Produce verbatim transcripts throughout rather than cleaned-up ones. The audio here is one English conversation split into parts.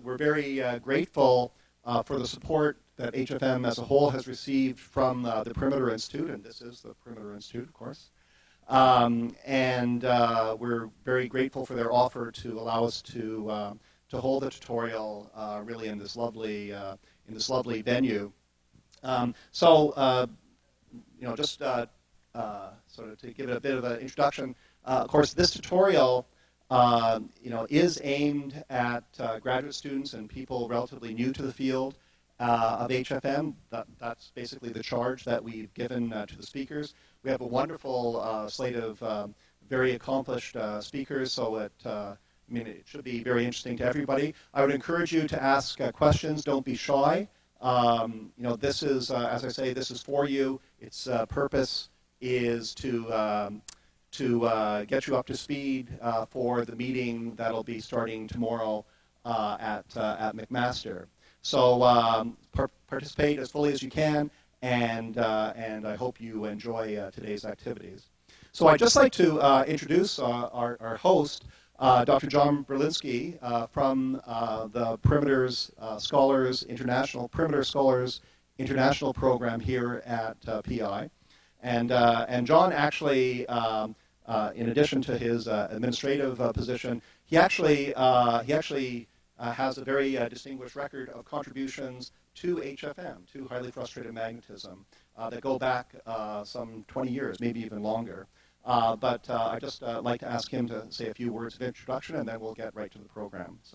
we're very uh, grateful uh, for the support that H F M as a whole has received from uh, the Perimeter Institute, and this is the Perimeter Institute, of course. Um, and uh, we're very grateful for their offer to allow us to uh, to hold the tutorial uh, really in this lovely uh, in this lovely venue. Um, so, uh, you know, just uh, uh, sort of to give it a bit of an introduction. Uh, of course, this tutorial, uh, you know, is aimed at uh, graduate students and people relatively new to the field uh, of H F M. That, that's basically the charge that we've given uh, to the speakers. We have a wonderful uh, slate of um, very accomplished uh, speakers, so it, uh, I mean, it should be very interesting to everybody. I would encourage you to ask uh, questions. Don't be shy. Um, you know, this is, uh, as I say, this is for you. Its uh, purpose is to um, to uh, get you up to speed uh, for the meeting that'll be starting tomorrow uh, at uh, at McMaster. So um, par participate as fully as you can. And, uh, and I hope you enjoy uh, today's activities. So I'd just like to uh, introduce uh, our, our host, uh, Doctor John Berlinski uh, from uh, the Perimeters uh, Scholars International, Perimeter Scholars International program here at uh, P I. And, uh, and John actually, um, uh, in addition to his uh, administrative uh, position, he actually, uh, he actually uh, has a very uh, distinguished record of contributions to H F M, to highly frustrated magnetism, uh, that go back uh, some twenty years, maybe even longer. Uh, but uh, I'd just uh, like to ask him to say a few words of introduction, and then we'll get right to the program. So.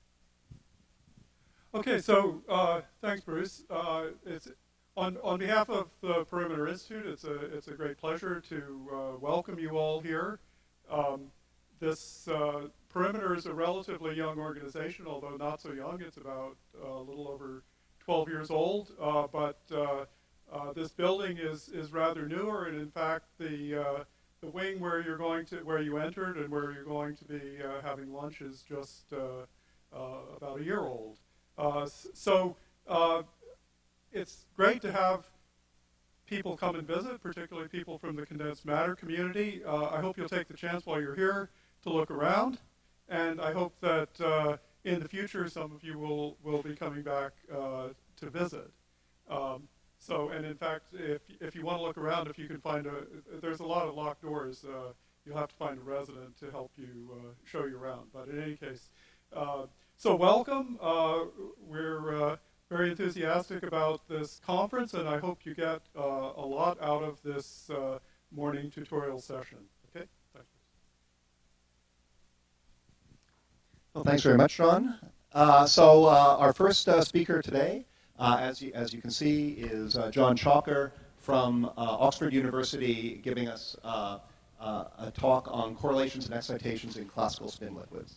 Okay, so uh, thanks, Bruce. Uh, it's on on behalf of the Perimeter Institute. It's a it's a great pleasure to uh, welcome you all here. Um, this uh, Perimeter is a relatively young organization, although not so young. It's about uh, a little over twelve years old, uh, but uh, uh, this building is is rather newer, and in fact, the uh, the wing where you're going to where you entered and where you're going to be uh, having lunch is just uh, uh, about a year old. Uh, so uh, it's great to have people come and visit, particularly people from the condensed matter community. Uh, I hope you'll take the chance while you're here to look around, and I hope that Uh, in the future, some of you will, will be coming back uh, to visit. Um, so, and in fact, if, if you want to look around, if you can find a, there's a lot of locked doors. Uh, you'll have to find a resident to help you uh, show you around. But in any case, uh, so welcome. Uh, we're uh, very enthusiastic about this conference, and I hope you get uh, a lot out of this uh, morning tutorial session. Okay, thanks. Well, thanks very much, John. Uh, so uh, our first uh, speaker today, uh, as, you, as you can see, is uh, John Chalker from uh, Oxford University, giving us uh, uh, a talk on correlations and excitations in classical spin liquids.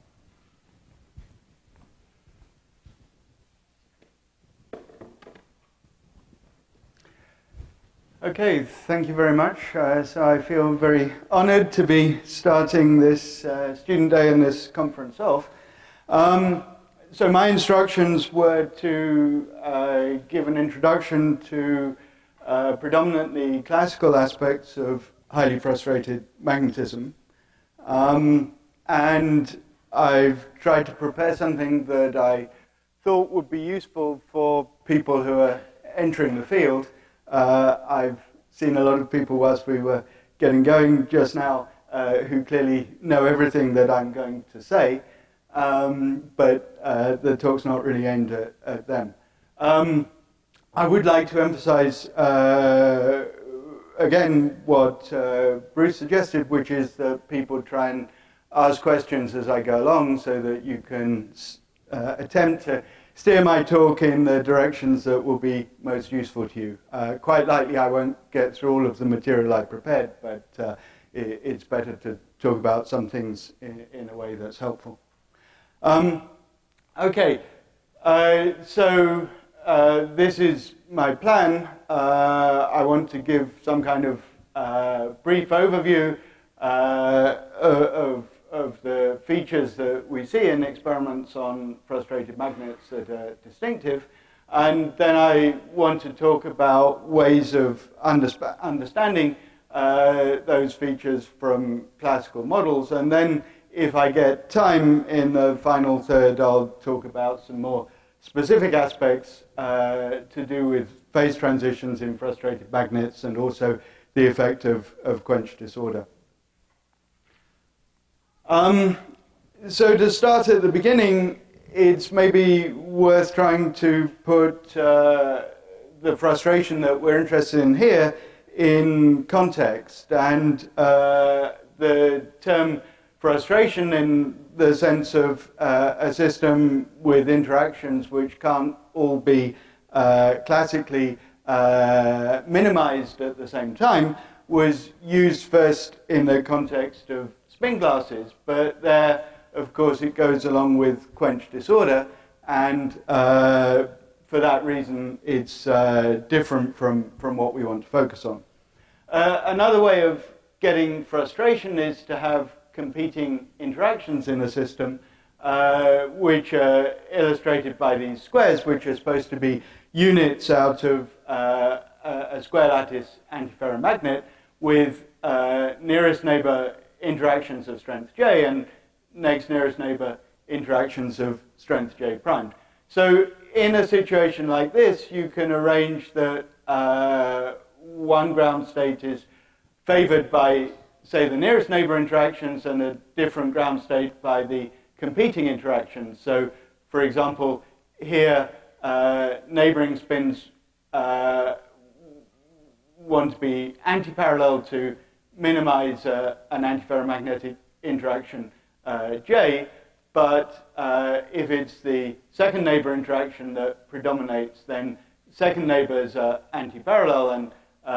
Okay, thank you very much. Uh, so I feel very honored to be starting this uh, student day and this conference off. Um, so my instructions were to uh, give an introduction to uh, predominantly classical aspects of highly frustrated magnetism. Um, and I've tried to prepare something that I thought would be useful for people who are entering the field. Uh, I've seen a lot of people whilst we were getting going just now uh, who clearly know everything that I'm going to say, um, but uh, the talk's not really aimed at, at them. Um, I would like to emphasize uh, again what uh, Bruce suggested, which is that people try and ask questions as I go along so that you can uh, attempt to steer my talk in the directions that will be most useful to you. Uh, quite likely I won't get through all of the material I prepared, but uh, it, it's better to talk about some things in, in a way that's helpful. Um, okay, uh, so uh, this is my plan. Uh, I want to give some kind of uh, brief overview uh, of of the features that we see in experiments on frustrated magnets that are distinctive. And then I want to talk about ways of understanding uh, those features from classical models. And then if I get time in the final third, I'll talk about some more specific aspects uh, to do with phase transitions in frustrated magnets and also the effect of, of quench disorder. Um, so to start at the beginning, it's maybe worth trying to put uh, the frustration that we're interested in here in context. And uh, the term frustration in the sense of uh, a system with interactions which can't all be uh, classically uh, minimized at the same time was used first in the context of spin glasses, but there, of course, it goes along with quench disorder, and uh, for that reason, it's uh, different from, from what we want to focus on. Uh, another way of getting frustration is to have competing interactions in a system, uh, which are illustrated by these squares, which are supposed to be units out of uh, a square lattice antiferromagnet with uh, nearest neighbor interactions of strength J and next nearest neighbor interactions of strength J primed. So in a situation like this, you can arrange that uh, one ground state is favored by, say, the nearest neighbor interactions and a different ground state by the competing interactions. So, for example, here, uh, neighboring spins uh, want to be anti-parallel to minimize uh, an antiferromagnetic interaction uh, J, but uh, if it's the second neighbor interaction that predominates, then second neighbors are anti-parallel, and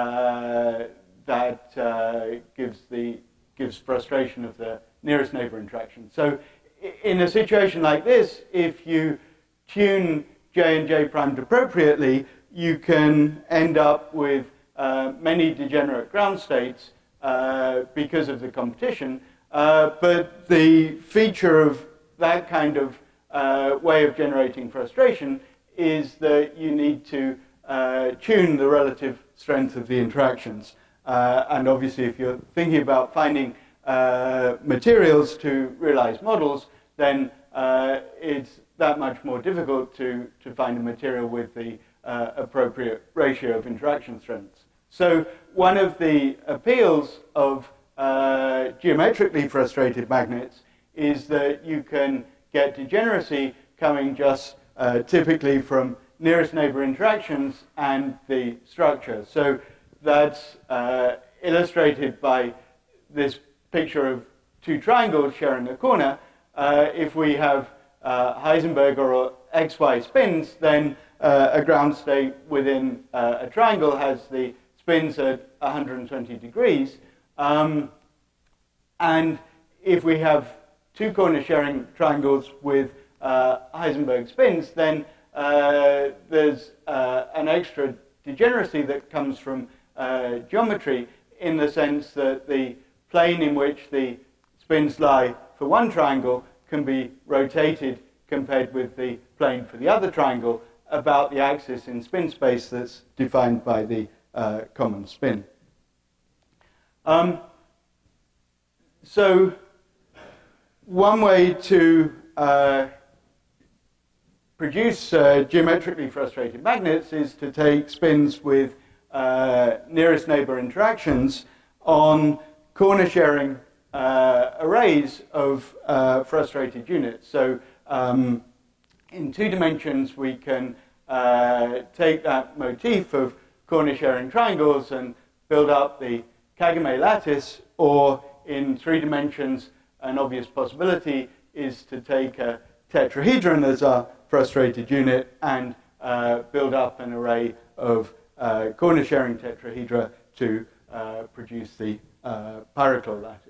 uh, that uh, gives the gives frustration of the nearest neighbor interaction. So in a situation like this, if you tune J and J primed appropriately, you can end up with uh, many degenerate ground states uh, because of the competition. Uh, but the feature of that kind of uh, way of generating frustration is that you need to uh, tune the relative strength of the interactions. Uh, and obviously, if you're thinking about finding uh, materials to realize models, then uh, it's that much more difficult to, to find a material with the uh, appropriate ratio of interaction strengths. So one of the appeals of uh, geometrically frustrated magnets is that you can get degeneracy coming just uh, typically from nearest neighbor interactions and the structure. So that's uh, illustrated by this picture of two triangles sharing a corner. Uh, if we have uh, Heisenberg or X Y spins, then uh, a ground state within uh, a triangle has the spins at one hundred twenty degrees. Um, and if we have two corner sharing triangles with uh, Heisenberg spins, then uh, there's uh, an extra degeneracy that comes from uh, geometry, in the sense that the plane in which the spins lie for one triangle can be rotated compared with the plane for the other triangle about the axis in spin space that's defined by the uh, common spin. Um, so one way to uh, produce uh, geometrically frustrated magnets is to take spins with uh, nearest neighbor interactions on corner sharing uh, arrays of uh, frustrated units. So um, in two dimensions, we can uh, take that motif of corner sharing triangles and build up the Kagame lattice, or in three dimensions, an obvious possibility is to take a tetrahedron as our frustrated unit and uh, build up an array of uh, corner sharing tetrahedra to uh, produce the uh, Pyroclore lattice.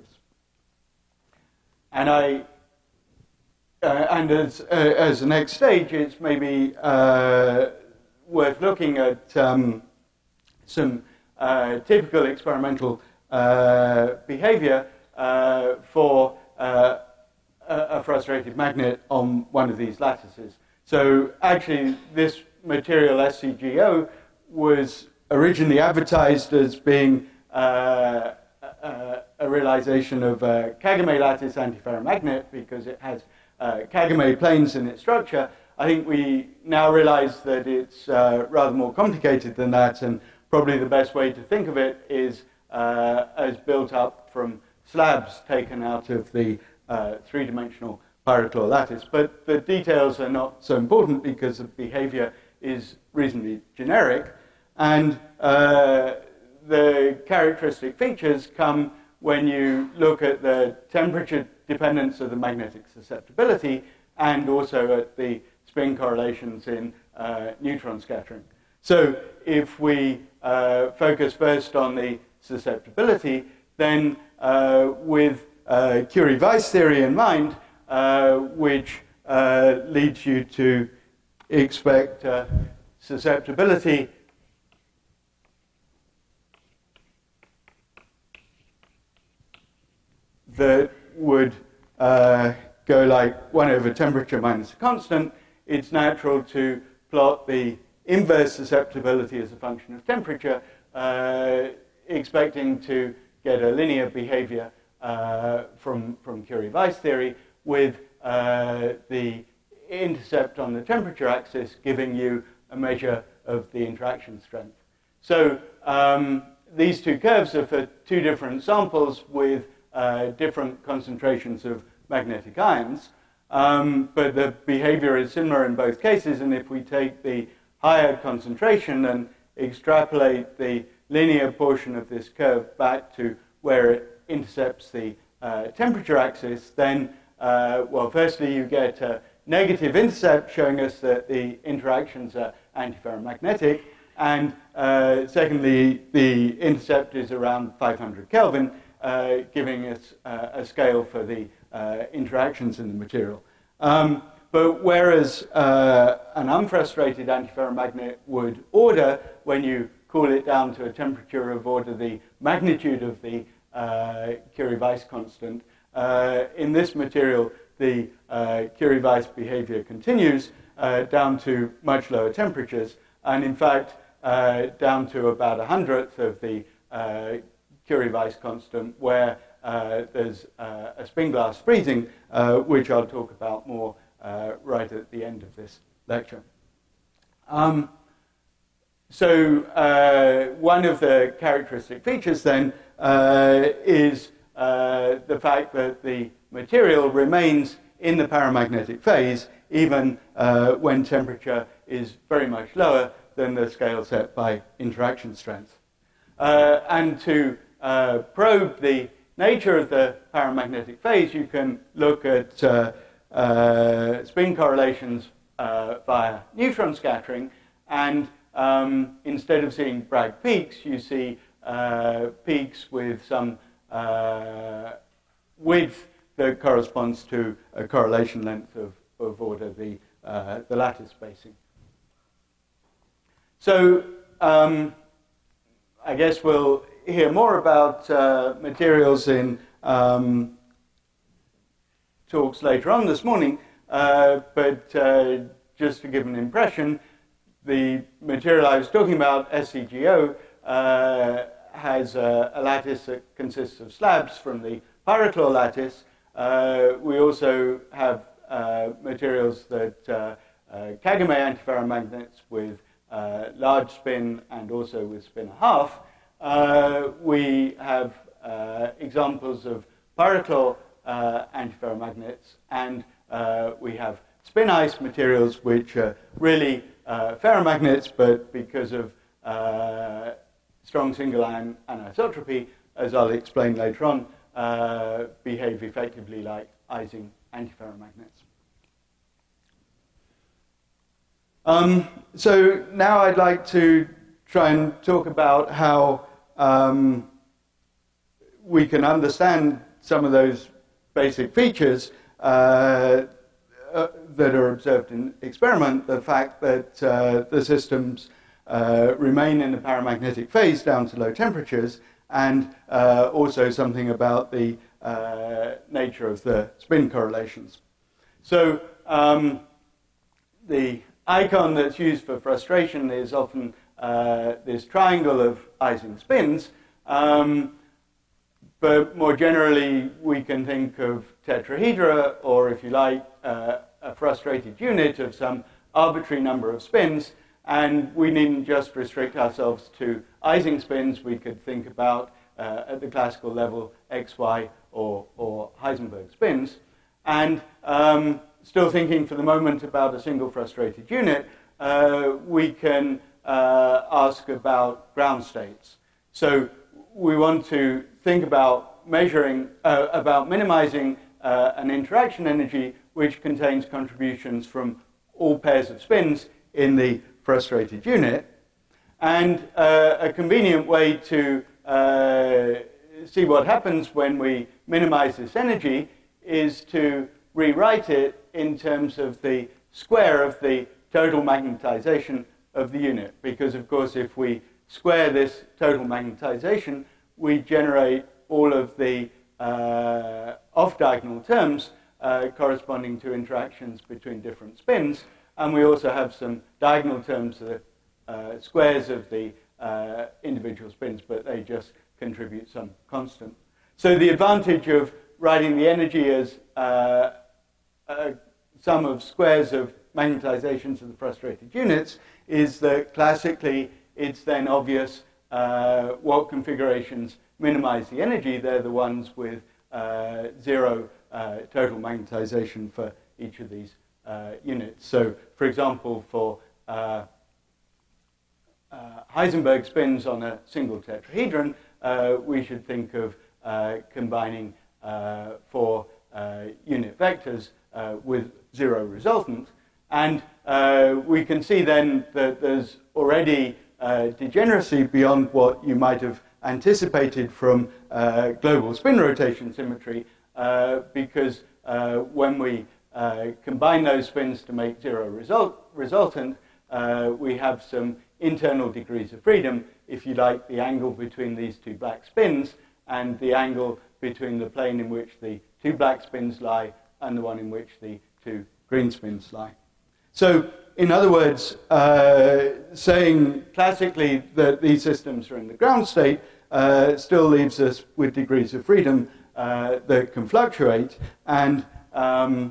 And I, uh, and as uh, as the next stage, it's maybe uh, worth looking at um, some uh, typical experimental uh, behavior uh, for uh, a, a frustrated magnet on one of these lattices. So actually, this material S C G O was originally advertised as being uh, uh, a realization of a Kagame lattice antiferromagnet because it has uh, Kagame planes in its structure. I think we now realize that it's uh, rather more complicated than that, and probably the best way to think of it is uh, as built up from slabs taken out of the uh, three-dimensional pyrochlore lattice. But the details are not so important because the behavior is reasonably generic, and uh, the characteristic features come when you look at the temperature dependence of the magnetic susceptibility and also at the spin correlations in uh, neutron scattering. So if we uh, focus first on the susceptibility, then uh, with uh, Curie-Weiss theory in mind, uh, which uh, leads you to expect uh, susceptibility that would uh, go like one over temperature minus a constant, it's natural to plot the inverse susceptibility as a function of temperature, uh, expecting to get a linear behavior uh, from, from Curie-Weiss theory with uh, the intercept on the temperature axis giving you a measure of the interaction strength. So um, these two curves are for two different samples with uh, different concentrations of magnetic ions, um, but the behavior is similar in both cases, and if we take the higher concentration and extrapolate the linear portion of this curve back to where it intercepts the uh, temperature axis, then, uh, well, firstly you get a negative intercept showing us that the interactions are antiferromagnetic, and uh, secondly, the intercept is around five hundred Kelvin, uh, giving us uh, a scale for the uh, interactions in the material. Um, but whereas uh, an unfrustrated antiferromagnet would order when you cool it down to a temperature of order the magnitude of the uh, Curie-Weiss constant, uh, in this material the uh, Curie-Weiss behavior continues uh, down to much lower temperatures, and in fact uh, down to about a hundredth of the uh, Curie-Weiss constant, where uh, there's uh, a spin glass freezing, uh, which I'll talk about more uh, right at the end of this lecture. Um, so uh, one of the characteristic features then uh, is uh, the fact that the material remains in the paramagnetic phase even uh, when temperature is very much lower than the scale set by interaction strength. Uh, and to uh, probe the nature of the paramagnetic phase, you can look at uh, uh, spin correlations uh, via neutron scattering, and um, instead of seeing Bragg peaks, you see uh, peaks with some uh, width that corresponds to a correlation length of, of order the, uh, the lattice spacing. So um, I guess we'll hear more about uh, materials in um, talks later on this morning, uh, but uh, just to give an impression, the material I was talking about, S C G O, uh, has a, a lattice that consists of slabs from the pyrochlore lattice. Uh, we also have uh, materials that uh, uh, Kagame antiferromagnets with uh, large spin and also with spin a half. Uh, we have uh, examples of pyrochlore uh, antiferromagnets, and uh, we have spin ice materials which are really uh, ferromagnets, but because of uh, strong single ion anisotropy, as I'll explain later on, uh, behave effectively like Ising antiferromagnets. Um, so now I'd like to try and talk about how um, we can understand some of those basic features uh, uh, that are observed in experiment, the fact that uh, the systems uh, remain in the paramagnetic phase down to low temperatures, and uh, also something about the uh, nature of the spin correlations. So um, the icon that's used for frustration is often uh, this triangle of Ising spins, um, but more generally, we can think of tetrahedra, or if you like, uh, a frustrated unit of some arbitrary number of spins, and we needn't just restrict ourselves to Ising spins. We could think about, uh, at the classical level, X, Y, or, or Heisenberg spins. And um, still thinking for the moment about a single frustrated unit, uh, we can uh, ask about ground states. So we want to think about measuring, uh, about minimizing uh, an interaction energy which contains contributions from all pairs of spins in the frustrated unit. And uh, a convenient way to uh, see what happens when we minimize this energy is to rewrite it in terms of the square of the total magnetization of the unit. Because, of course, if we square this total magnetization, we generate all of the uh, off-diagonal terms uh, corresponding to interactions between different spins. And we also have some diagonal terms, the uh, squares of the uh, individual spins, but they just contribute some constant. So the advantage of writing the energy as uh, a sum of squares of magnetizations of the frustrated units is that classically it's then obvious uh, what configurations minimize the energy. They're the ones with uh, zero uh, total magnetization for each of these uh, units. So, for example, for uh, uh, Heisenberg spins on a single tetrahedron, uh, we should think of uh, combining uh, four uh, unit vectors uh, with zero resultant. And uh, we can see then that there's already uh, degeneracy beyond what you might have anticipated from uh, global spin rotation symmetry, uh, because uh, when we uh, combine those spins to make zero result, resultant, uh, we have some internal degrees of freedom, if you like, the angle between these two black spins and the angle between the plane in which the two black spins lie and the one in which the two green spins lie. So, in other words, uh, saying classically that these systems are in the ground state uh, still leaves us with degrees of freedom uh, that can fluctuate, and um,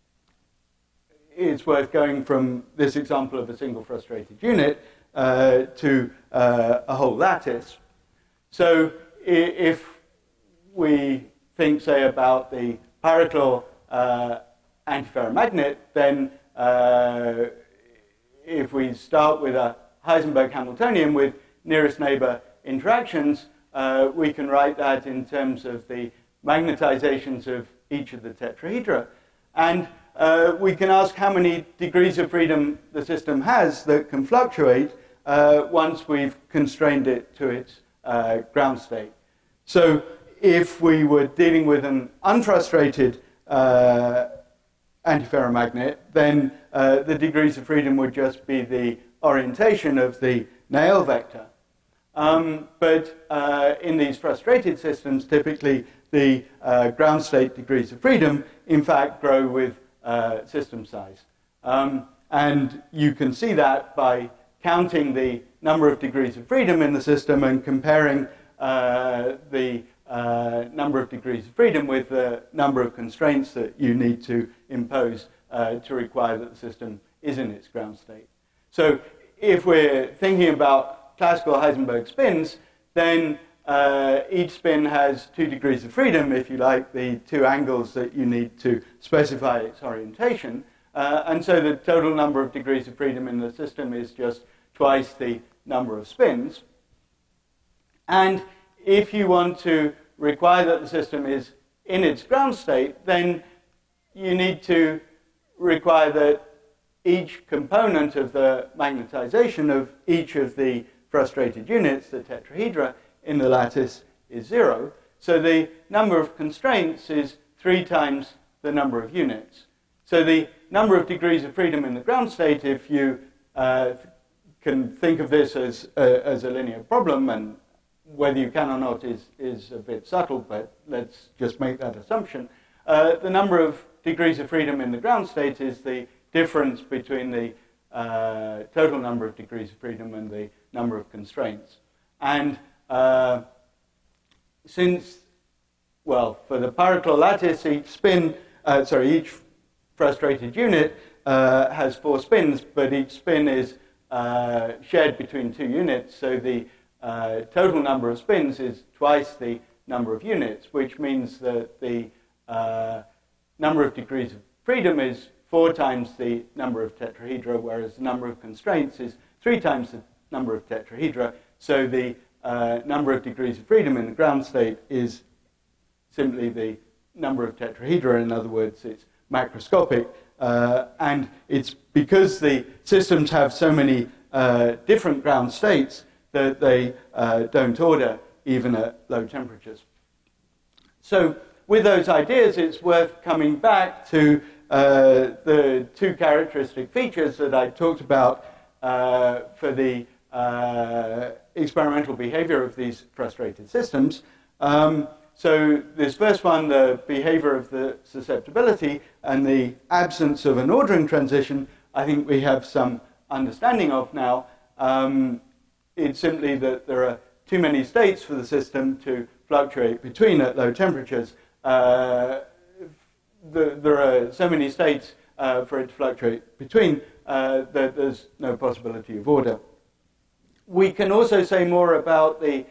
it's worth going from this example of a single frustrated unit uh, to uh, a whole lattice. So, if we think, say, about the pyrochlore uh, antiferromagnet, then uh, if we start with a Heisenberg Hamiltonian with nearest neighbor interactions, uh, we can write that in terms of the magnetizations of each of the tetrahedra. And uh, we can ask how many degrees of freedom the system has that can fluctuate uh, once we've constrained it to its uh, ground state. So if we were dealing with an unfrustrated uh, antiferromagnet, then uh, the degrees of freedom would just be the orientation of the Néel vector. Um, but uh, in these frustrated systems, typically the uh, ground state degrees of freedom, in fact, grow with uh, system size. Um, and you can see that by counting the number of degrees of freedom in the system and comparing uh, the uh, number of degrees of freedom with the number of constraints that you need to impose uh, to require that the system is in its ground state. So if we're thinking about classical Heisenberg spins, then uh, each spin has two degrees of freedom, if you like, the two angles that you need to specify its orientation. Uh, and so the total number of degrees of freedom in the system is just twice the number of spins. And if you want to require that the system is in its ground state, then you need to require that each component of the magnetization of each of the frustrated units, the tetrahedra, in the lattice is zero. So the number of constraints is three times the number of units. So the number of degrees of freedom in the ground state, if you uh, can think of this as a, as a linear problem, and whether you can or not is, is a bit subtle, but let's just make that assumption. Uh, the number of degrees of freedom in the ground state is the difference between the uh, total number of degrees of freedom and the number of constraints. And uh, since well, for the Pyroclore lattice, each spin, uh, sorry, each frustrated unit uh, has four spins, but each spin is uh, shared between two units, so the uh, total number of spins is twice the number of units, which means that the uh, number of degrees of freedom is four times the number of tetrahedra, whereas the number of constraints is three times the number of tetrahedra. So the uh, number of degrees of freedom in the ground state is simply the number of tetrahedra. In other words, it's macroscopic. Uh, and it's because the systems have so many uh, different ground states that they uh, don't order even at low temperatures. So with those ideas, it's worth coming back to uh, the two characteristic features that I talked about uh, for the uh, experimental behavior of these frustrated systems. Um, so this first one, the behavior of the susceptibility and the absence of an ordering transition, I think we have some understanding of now. Um, it's simply that there are too many states for the system to fluctuate between at low temperatures. Uh, the, there are so many states uh, for it to fluctuate between uh, that there's no possibility of order. We can also say more about the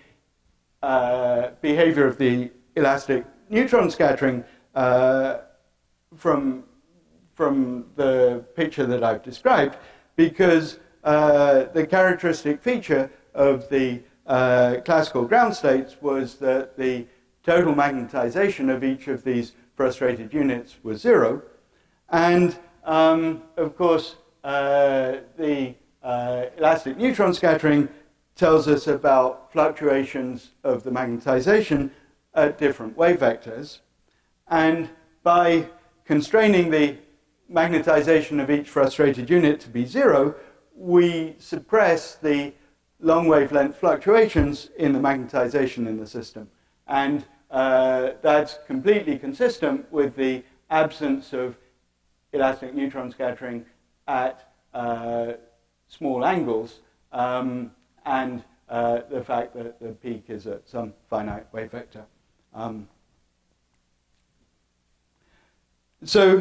uh, behavior of the elastic neutron scattering uh, from, from the picture that I've described, because uh, the characteristic feature of the uh, classical ground states was that the total magnetization of each of these frustrated units was zero. And, um, of course, uh, the uh, elastic neutron scattering tells us about fluctuations of the magnetization at different wave vectors. And by constraining the magnetization of each frustrated unit to be zero, we suppress the long wavelength fluctuations in the magnetization in the system. And uh, that's completely consistent with the absence of elastic neutron scattering at uh, small angles, um, and uh, the fact that the peak is at some finite wave vector. Um, so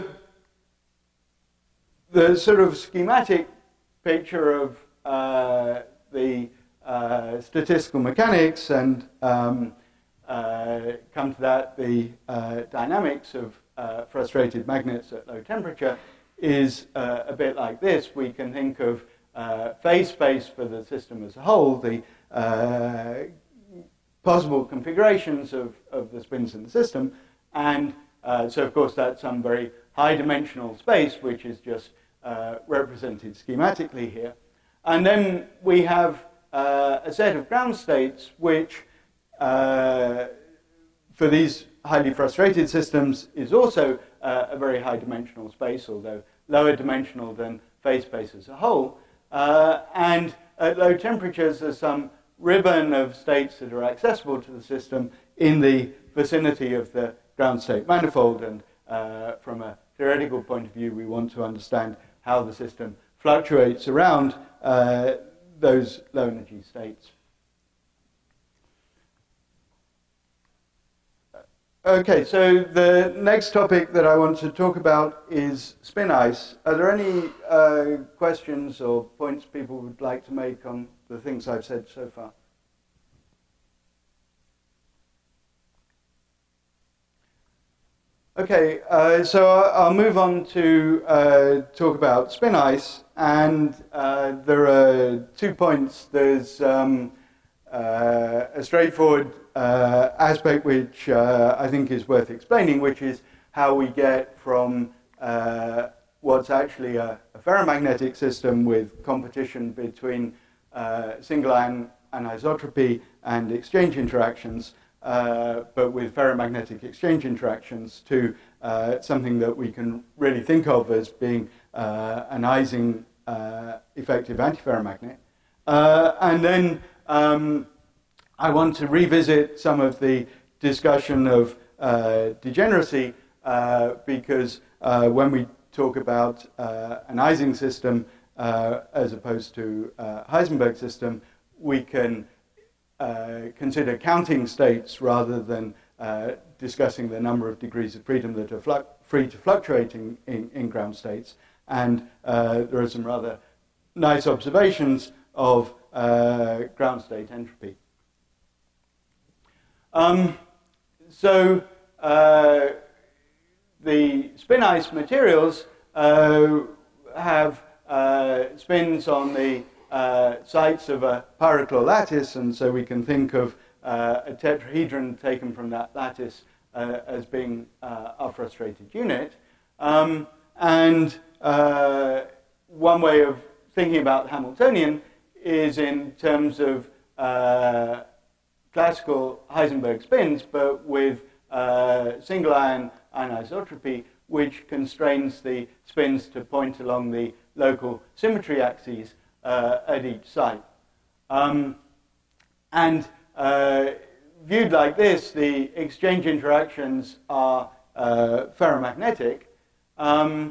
the sort of schematic picture of uh, the uh, statistical mechanics and um, uh, come to that, the uh, dynamics of uh, frustrated magnets at low temperature is uh, a bit like this. We can think of uh, phase space for the system as a whole, the uh, possible configurations of, of the spins in the system, and uh, so of course that's some very high dimensional space which is just uh, represented schematically here. And then we have uh, a set of ground states which uh, for these highly frustrated systems is also uh, a very high dimensional space, although lower dimensional than phase space as a whole. Uh, and at low temperatures there's some ribbon of states that are accessible to the system in the vicinity of the ground state manifold, and uh, from a theoretical point of view we want to understand how the system fluctuates around uh, those low energy states. Okay, so the next topic that I want to talk about is spin ice. Are there any uh, questions or points people would like to make on the things I've said so far? Okay, uh, so I'll move on to uh, talk about spin ice, and uh, there are two points. There's um, uh, a straightforward uh, aspect which uh, I think is worth explaining, which is how we get from uh, what's actually a, a ferromagnetic system with competition between uh, single an anisotropy and exchange interactions, Uh, but with ferromagnetic exchange interactions, to uh, something that we can really think of as being uh, an Ising uh, effective antiferromagnet. Uh, and then um, I want to revisit some of the discussion of uh, degeneracy, uh, because uh, when we talk about uh, an Ising system uh, as opposed to uh, Heisenberg system, we can Uh, consider counting states rather than uh, discussing the number of degrees of freedom that are fluc free to fluctuate in, in, in ground states. And uh, there are some rather nice observations of uh, ground state entropy. Um, so uh, the spin ice materials uh, have uh, spins on the uh, sites of a pyrochlore lattice, and so we can think of uh, a tetrahedron taken from that lattice uh, as being uh, our frustrated unit. Um, and uh, one way of thinking about the Hamiltonian is in terms of uh, classical Heisenberg spins, but with uh, single ion anisotropy, which constrains the spins to point along the local symmetry axes uh, at each site. Um, and uh, viewed like this, the exchange interactions are uh, ferromagnetic, um,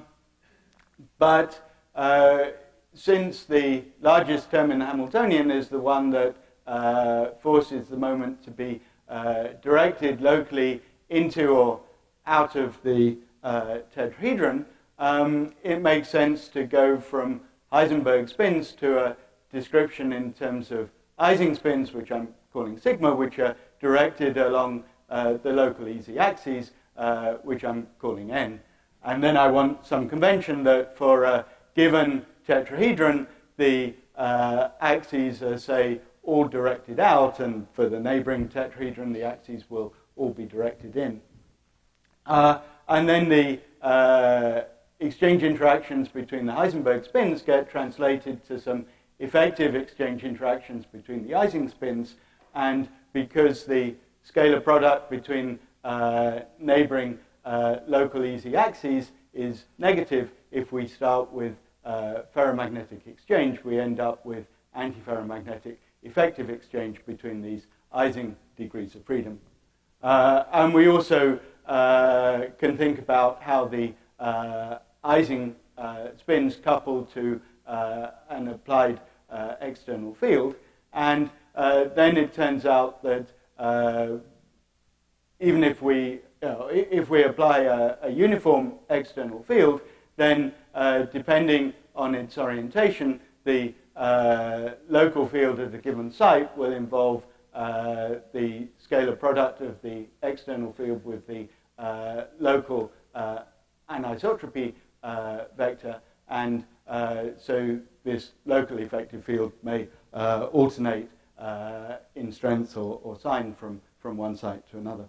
but uh, since the largest term in the Hamiltonian is the one that uh, forces the moment to be uh, directed locally into or out of the uh, tetrahedron, um, it makes sense to go from Heisenberg spins to a description in terms of Ising spins, which I'm calling sigma, which are directed along uh, the local easy axes, uh, which I'm calling n. And then I want some convention that for a given tetrahedron, the uh, axes are, say, all directed out, and for the neighboring tetrahedron, the axes will all be directed in. Uh, and then the uh, exchange interactions between the Heisenberg spins get translated to some effective exchange interactions between the Ising spins, and because the scalar product between uh, neighboring uh, local easy axes is negative, if we start with uh, ferromagnetic exchange, we end up with antiferromagnetic effective exchange between these Ising degrees of freedom. Uh, and we also uh, can think about how the uh, Ising uh, spins couple to uh, an applied uh, external field, and uh, then it turns out that uh, even if we you know, if we apply a, a uniform external field, then uh, depending on its orientation, the uh, local field at a given site will involve uh, the scalar product of the external field with the uh, local uh, anisotropy uh, vector, and uh, so this local effective field may uh, alternate uh, in strength or, or sign from, from one site to another.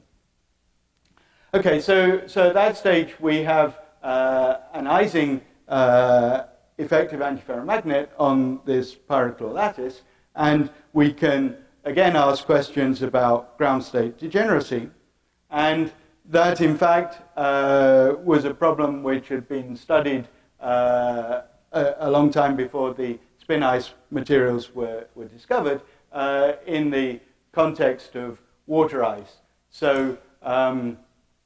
Okay, so, so at that stage we have uh, an Ising uh, effective antiferromagnet on this pyrochlore lattice, and we can again ask questions about ground state degeneracy, and that in fact uh, was a problem which had been studied uh, a, a long time before the spin ice materials were, were discovered uh, in the context of water ice. So um,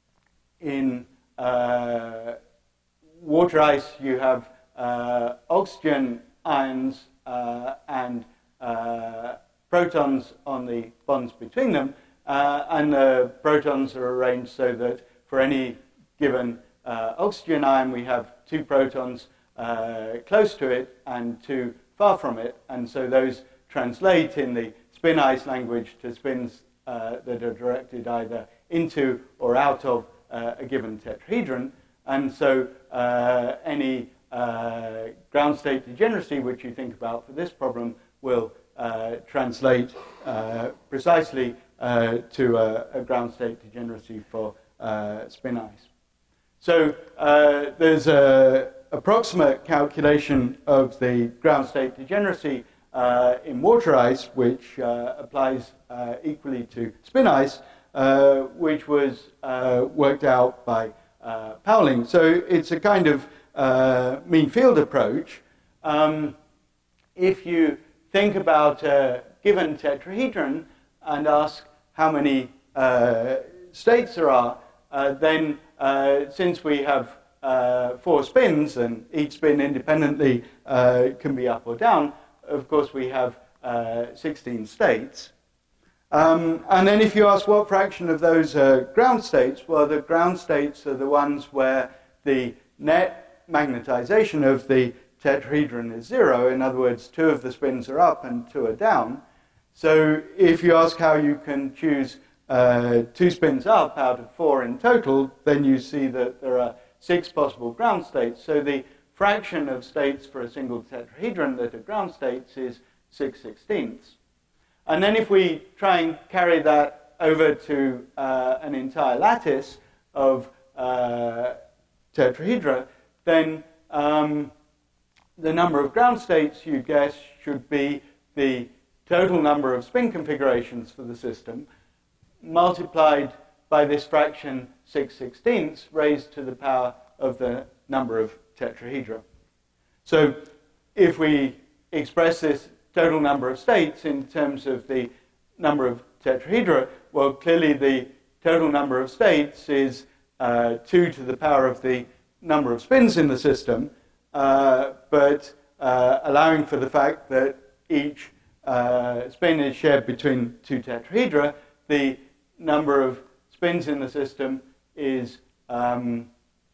in uh, water ice you have uh, oxygen ions uh, and uh, protons on the bonds between them, uh, and the protons are arranged so that for any given uh, oxygen ion we have two protons uh, close to it and two far from it, and so those translate in the spin ice language to spins uh, that are directed either into or out of uh, a given tetrahedron, and so uh, any uh, ground state degeneracy which you think about for this problem will uh, translate uh, precisely uh, to a, a ground state degeneracy for uh, spin ice. So uh, there's an approximate calculation of the ground state degeneracy uh, in water ice, which uh, applies uh, equally to spin ice, uh, which was uh, worked out by uh, Pauling. So it's a kind of uh, mean field approach. Um, if you think about a given tetrahedron and ask how many uh, states there are, uh, then uh, since we have uh, four spins and each spin independently uh, can be up or down, of course we have uh, sixteen states. Um, and then if you ask what fraction of those are ground states, well, the ground states are the ones where the net magnetization of the tetrahedron is zero. In other words, two of the spins are up and two are down. So if you ask how you can choose uh, two spins up out of four in total, then you see that there are six possible ground states. So the fraction of states for a single tetrahedron that are ground states is six sixteenths. And then if we try and carry that over to uh, an entire lattice of uh, tetrahedra, then um, the number of ground states, you guess, should be the total number of spin configurations for the system multiplied by this fraction six sixteenths raised to the power of the number of tetrahedra. So if we express this total number of states in terms of the number of tetrahedra, well, clearly the total number of states is uh, two to the power of the number of spins in the system, uh, but uh, allowing for the fact that each uh, spin is shared between two tetrahedra, the number of spins in the system is um,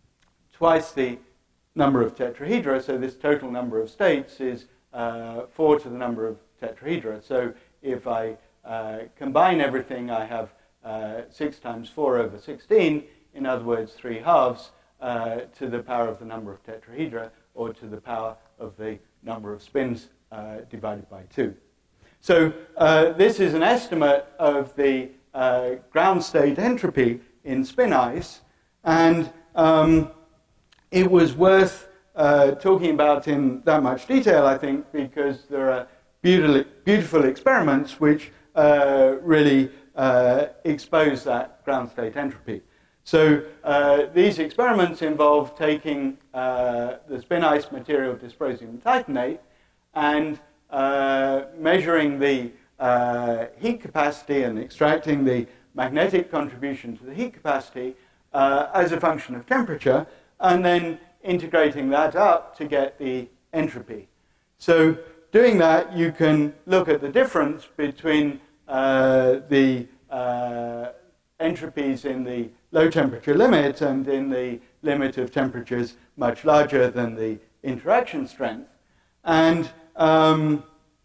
twice the number of tetrahedra, so this total number of states is uh, four to the number of tetrahedra. So if I uh, combine everything, I have uh, six times four over sixteen, in other words, three halves uh, to the power of the number of tetrahedra, or to the power of the number of spins uh, divided by two. So uh, this is an estimate of the uh, ground state entropy in spin ice, and um, it was worth uh, talking about in that much detail, I think, because there are beautiful, beautiful experiments which uh, really uh, expose that ground state entropy. So uh, these experiments involve taking uh, the spin ice material dysprosium titanate and uh, measuring the uh, heat capacity and extracting the magnetic contribution to the heat capacity uh, as a function of temperature, and then integrating that up to get the entropy. So doing that, you can look at the difference between uh, the uh, entropies in the low temperature limit and in the limit of temperatures much larger than the interaction strength. And um,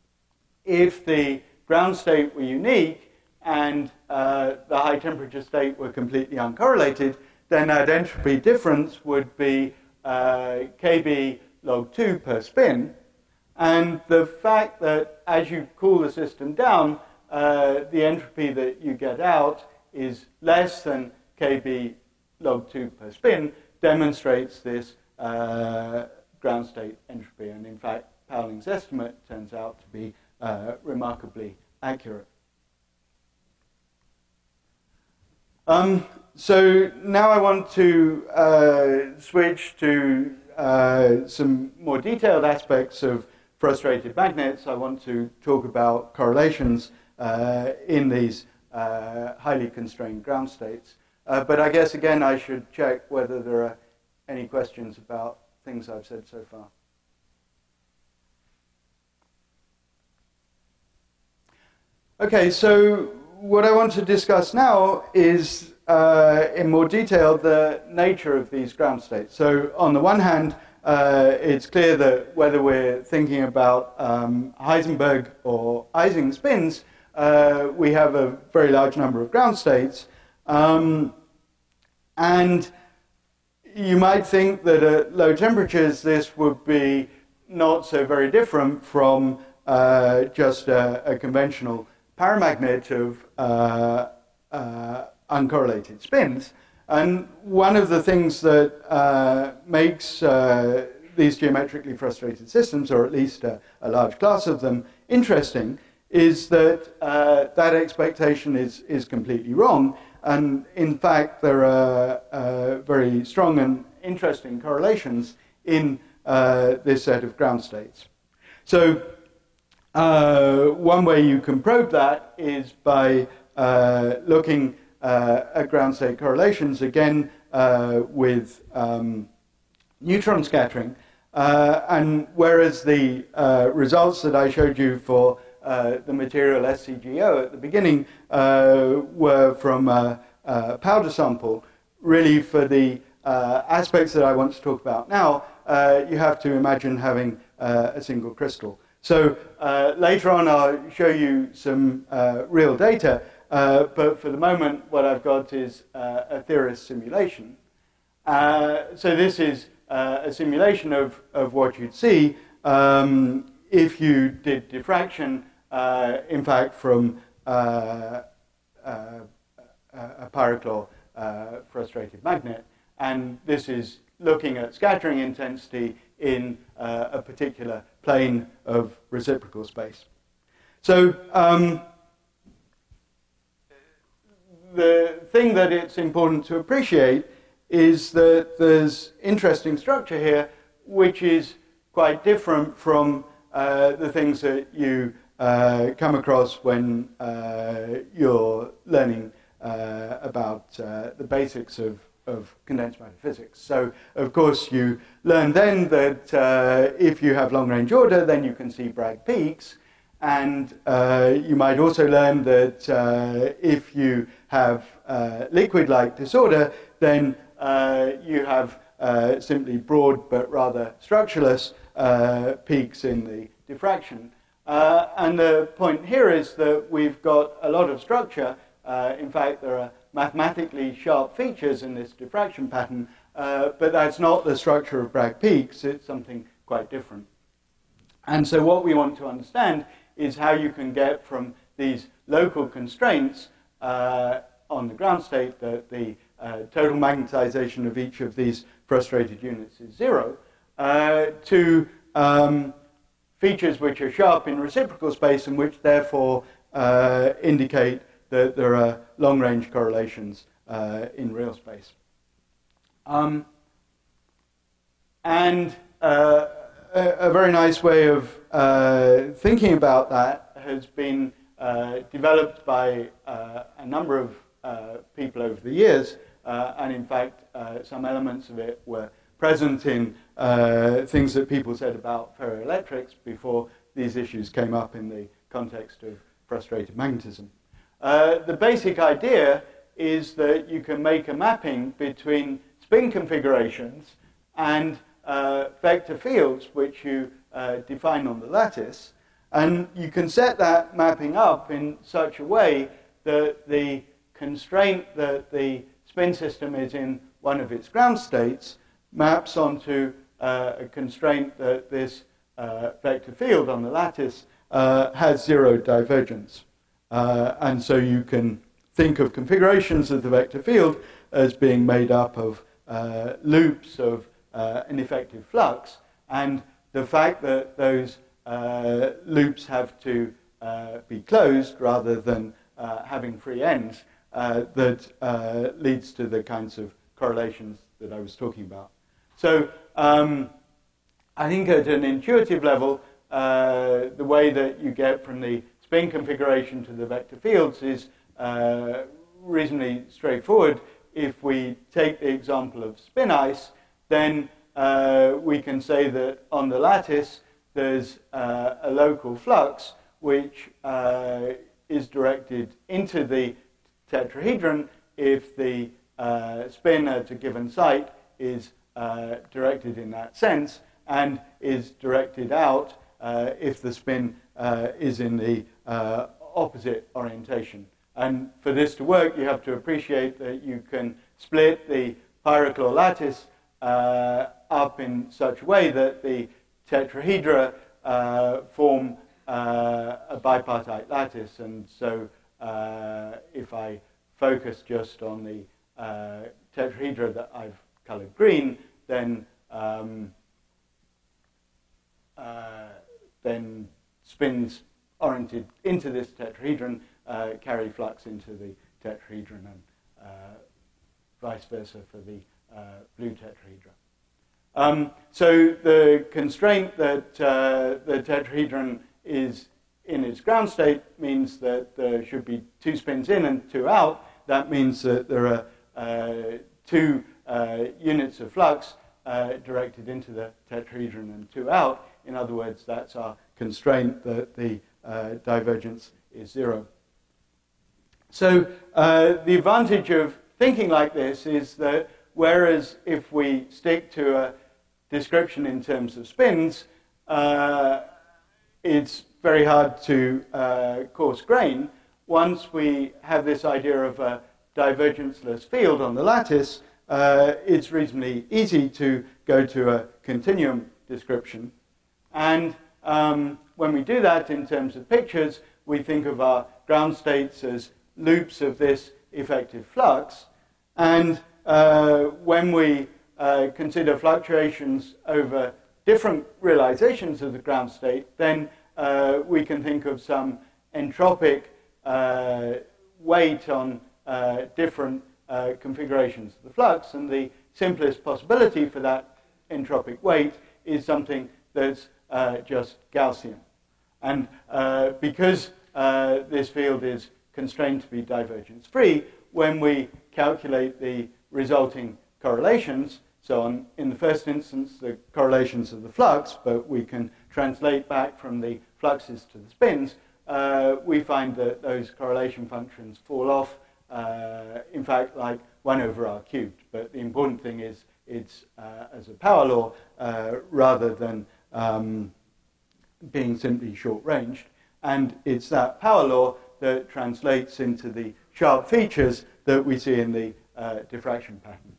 if the ground state were unique and uh, the high temperature state were completely uncorrelated, then that entropy difference would be uh, kb log two per spin. And the fact that as you cool the system down, uh, the entropy that you get out is less than kb log two per spin demonstrates this uh, ground state entropy. And in fact, Pauling's estimate turns out to be uh, remarkably accurate. Um, so now I want to uh, switch to uh, some more detailed aspects of frustrated magnets. I want to talk about correlations uh, in these uh, highly constrained ground states. Uh, but I guess, again, I should check whether there are any questions about things I've said so far. Okay, so what I want to discuss now is, uh, in more detail, the nature of these ground states. So on the one hand, uh, it's clear that whether we're thinking about um, Heisenberg or Ising spins, uh, we have a very large number of ground states. Um, and you might think that at low temperatures, this would be not so very different from uh, just a, a conventional paramagnet of uh, uh, uncorrelated spins. And one of the things that uh, makes uh, these geometrically frustrated systems, or at least a, a large class of them, interesting, is that uh, that expectation is, is completely wrong. And in fact, there are uh, very strong and interesting correlations in uh, this set of ground states. So Uh, one way you can probe that is by uh, looking uh, at ground state correlations, again uh, with um, neutron scattering. Uh, and whereas the uh, results that I showed you for uh, the material S C G O at the beginning uh, were from a, a powder sample, really for the uh, aspects that I want to talk about now, uh, you have to imagine having uh, a single crystal. So uh, later on I'll show you some uh, real data, uh, but for the moment what I've got is uh, a theorist simulation. Uh, so this is uh, a simulation of, of what you'd see um, if you did diffraction, uh, in fact, from uh, uh, a pyrochlore uh, frustrated magnet. And this is looking at scattering intensity in uh, a particular plane of reciprocal space. So um, the thing that it's important to appreciate is that there's interesting structure here, which is quite different from uh, the things that you uh, come across when uh, you're learning uh, about uh, the basics of, of condensed matter physics. So, of course, you learn then that uh, if you have long-range order, then you can see Bragg peaks. And uh, you might also learn that uh, if you have uh, liquid-like disorder, then uh, you have uh, simply broad but rather structureless uh, peaks in the diffraction. Uh, and the point here is that we've got a lot of structure. Uh, in fact, there are mathematically sharp features in this diffraction pattern, uh, but that's not the structure of Bragg peaks. It's something quite different. And so what we want to understand is how you can get from these local constraints uh, on the ground state that the uh, total magnetization of each of these frustrated units is zero, uh, to um, features which are sharp in reciprocal space and which therefore uh, indicate that there are long-range correlations uh, in real space. Um, and uh, a, a very nice way of uh, thinking about that has been uh, developed by uh, a number of uh, people over the years, uh, and in fact uh, some elements of it were present in uh, things that people said about ferroelectrics before these issues came up in the context of frustrated magnetism. Uh, the basic idea is that you can make a mapping between spin configurations and uh, vector fields, which you uh, define on the lattice, and you can set that mapping up in such a way that the constraint that the spin system is in one of its ground states maps onto uh, a constraint that this uh, vector field on the lattice uh, has zero divergence. Uh, and so you can think of configurations of the vector field as being made up of uh, loops of uh, an effective flux, and the fact that those uh, loops have to uh, be closed rather than uh, having free ends uh, that uh, leads to the kinds of correlations that I was talking about. So um, I think at an intuitive level, uh, the way that you get from the spin configuration to the vector fields is uh, reasonably straightforward. If we take the example of spin ice, then uh, we can say that on the lattice there's uh, a local flux which uh, is directed into the tetrahedron if the uh, spin at a given site is uh, directed in that sense, and is directed out uh, if the spin uh, is in the uh, opposite orientation. And for this to work, you have to appreciate that you can split the pyrochlore lattice uh, up in such a way that the tetrahedra uh, form uh, a bipartite lattice. And so uh, if I focus just on the uh, tetrahedra that I've colored green, then um, uh, then spins oriented into this tetrahedron uh, carry flux into the tetrahedron, and uh, vice versa for the uh, blue tetrahedra. Um, so the constraint that uh, the tetrahedron is in its ground state means that there should be two spins in and two out. That means that there are uh, two uh, units of flux uh, directed into the tetrahedron and two out. In other words, that's our constraint that the uh, divergence is zero. So uh, the advantage of thinking like this is that whereas if we stick to a description in terms of spins, uh, it's very hard to uh, coarse grain. Once we have this idea of a divergenceless field on the lattice, uh, it's reasonably easy to go to a continuum description. And um, when we do that in terms of pictures, we think of our ground states as loops of this effective flux. And uh, when we uh, consider fluctuations over different realizations of the ground state, then uh, we can think of some entropic uh, weight on uh, different uh, configurations of the flux. And the simplest possibility for that entropic weight is something that's uh, just Gaussian. And uh, because uh, this field is constrained to be divergence-free, when we calculate the resulting correlations, so on, in the first instance, the correlations of the flux, but we can translate back from the fluxes to the spins, uh, we find that those correlation functions fall off, uh, in fact, like one over r cubed. But the important thing is it's uh, as a power law uh, rather than um, being simply short-ranged. And it's that power law that translates into the sharp features that we see in the uh, diffraction pattern.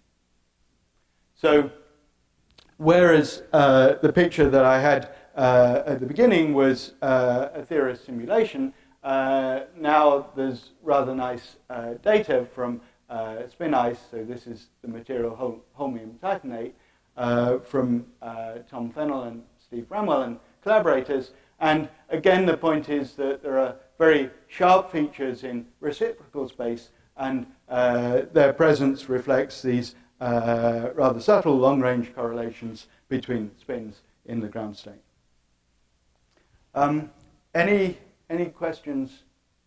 So whereas uh, the picture that I had uh, at the beginning was uh, a theorist simulation, uh, now there's rather nice uh, data from uh, spin ice. So this is the material hol holmium titanate uh, from uh, Tom Fennell and Steve Bramwell and collaborators. And again, the point is that there are very sharp features in reciprocal space, and uh, their presence reflects these uh, rather subtle long-range correlations between spins in the ground state. Um, any, any questions?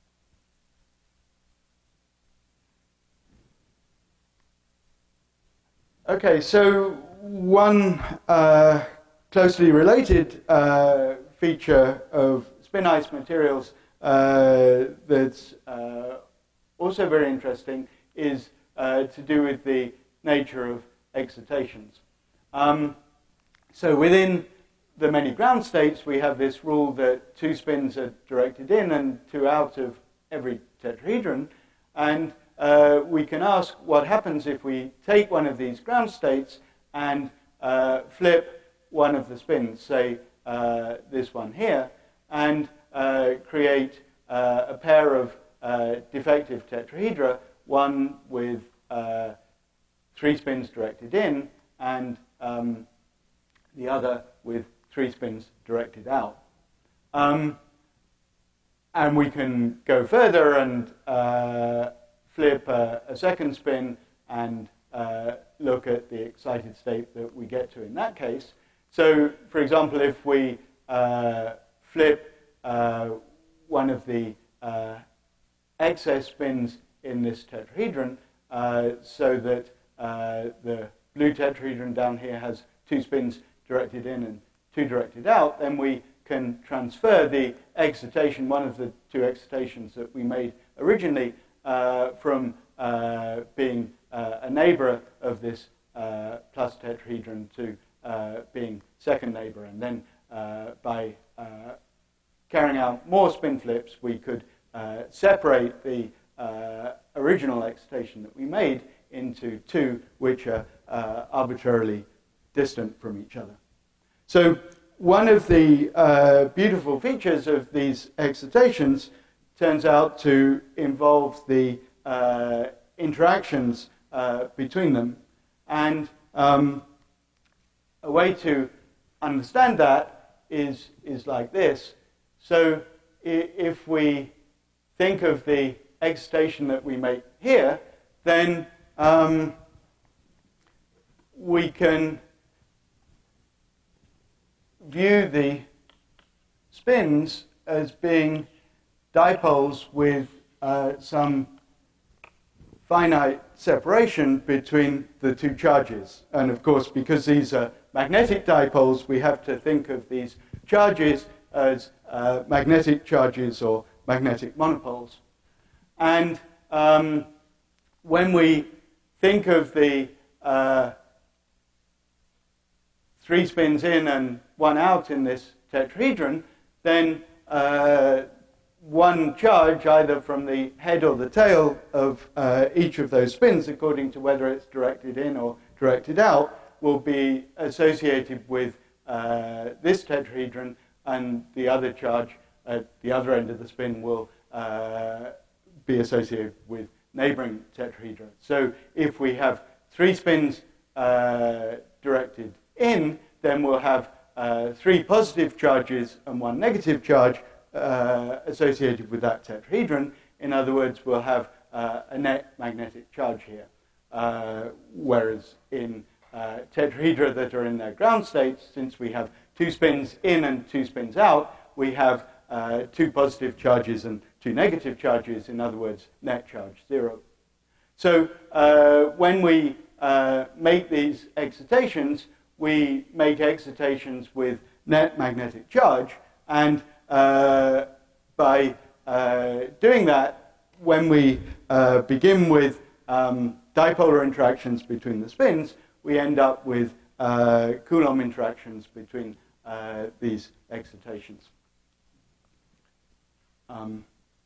Okay, so one uh, closely related uh, feature of spin ice materials uh, that's uh, also very interesting is uh, to do with the nature of excitations. Um, so within the many ground states, we have this rule that two spins are directed in and two out of every tetrahedron. And uh, we can ask what happens if we take one of these ground states and uh, flip one of the spins, say uh, this one here, and uh, create uh, a pair of uh, defective tetrahedra, one with uh, three spins directed in and um, the other with three spins directed out. Um, and we can go further and uh, flip a, a second spin and uh, look at the excited state that we get to in that case. So, for example, if we uh, flip uh, one of the uh, excess spins in this tetrahedron uh, so that uh, the blue tetrahedron down here has two spins directed in and two directed out, then we can transfer the excitation, one of the two excitations that we made originally, uh, from uh, being uh, a neighbor of this uh, plus tetrahedron to uh, being second neighbor. And then uh, by uh, carrying out more spin flips, we could uh, separate the uh, original excitation that we made into two which are uh, arbitrarily distant from each other. So one of the uh, beautiful features of these excitations turns out to involve the uh, interactions uh, between them. And um, a way to understand that is, is like this. So if we think of the excitation that we make here, then um, we can view the spins as being dipoles with uh, some finite separation between the two charges. And of course, because these are magnetic dipoles, we have to think of these charges as uh, magnetic charges or magnetic monopoles. And um, when we think of the uh, three spins in and one out in this tetrahedron, then uh, one charge, either from the head or the tail of uh, each of those spins, according to whether it's directed in or directed out, will be associated with uh, this tetrahedron, and the other charge at the other end of the spin will uh, be associated with neighboring tetrahedra. So if we have three spins uh, directed in, then we'll have uh, three positive charges and one negative charge uh, associated with that tetrahedron. In other words, we'll have uh, a net magnetic charge here, uh, whereas in uh, tetrahedra that are in their ground states, since we have two spins in and two spins out, we have uh, two positive charges and two negative charges, in other words, net charge zero. So uh, when we uh, make these excitations, we make excitations with net magnetic charge, and uh, by uh, doing that, when we uh, begin with um, dipolar interactions between the spins, we end up with uh, Coulomb interactions between uh, these excitations. Um,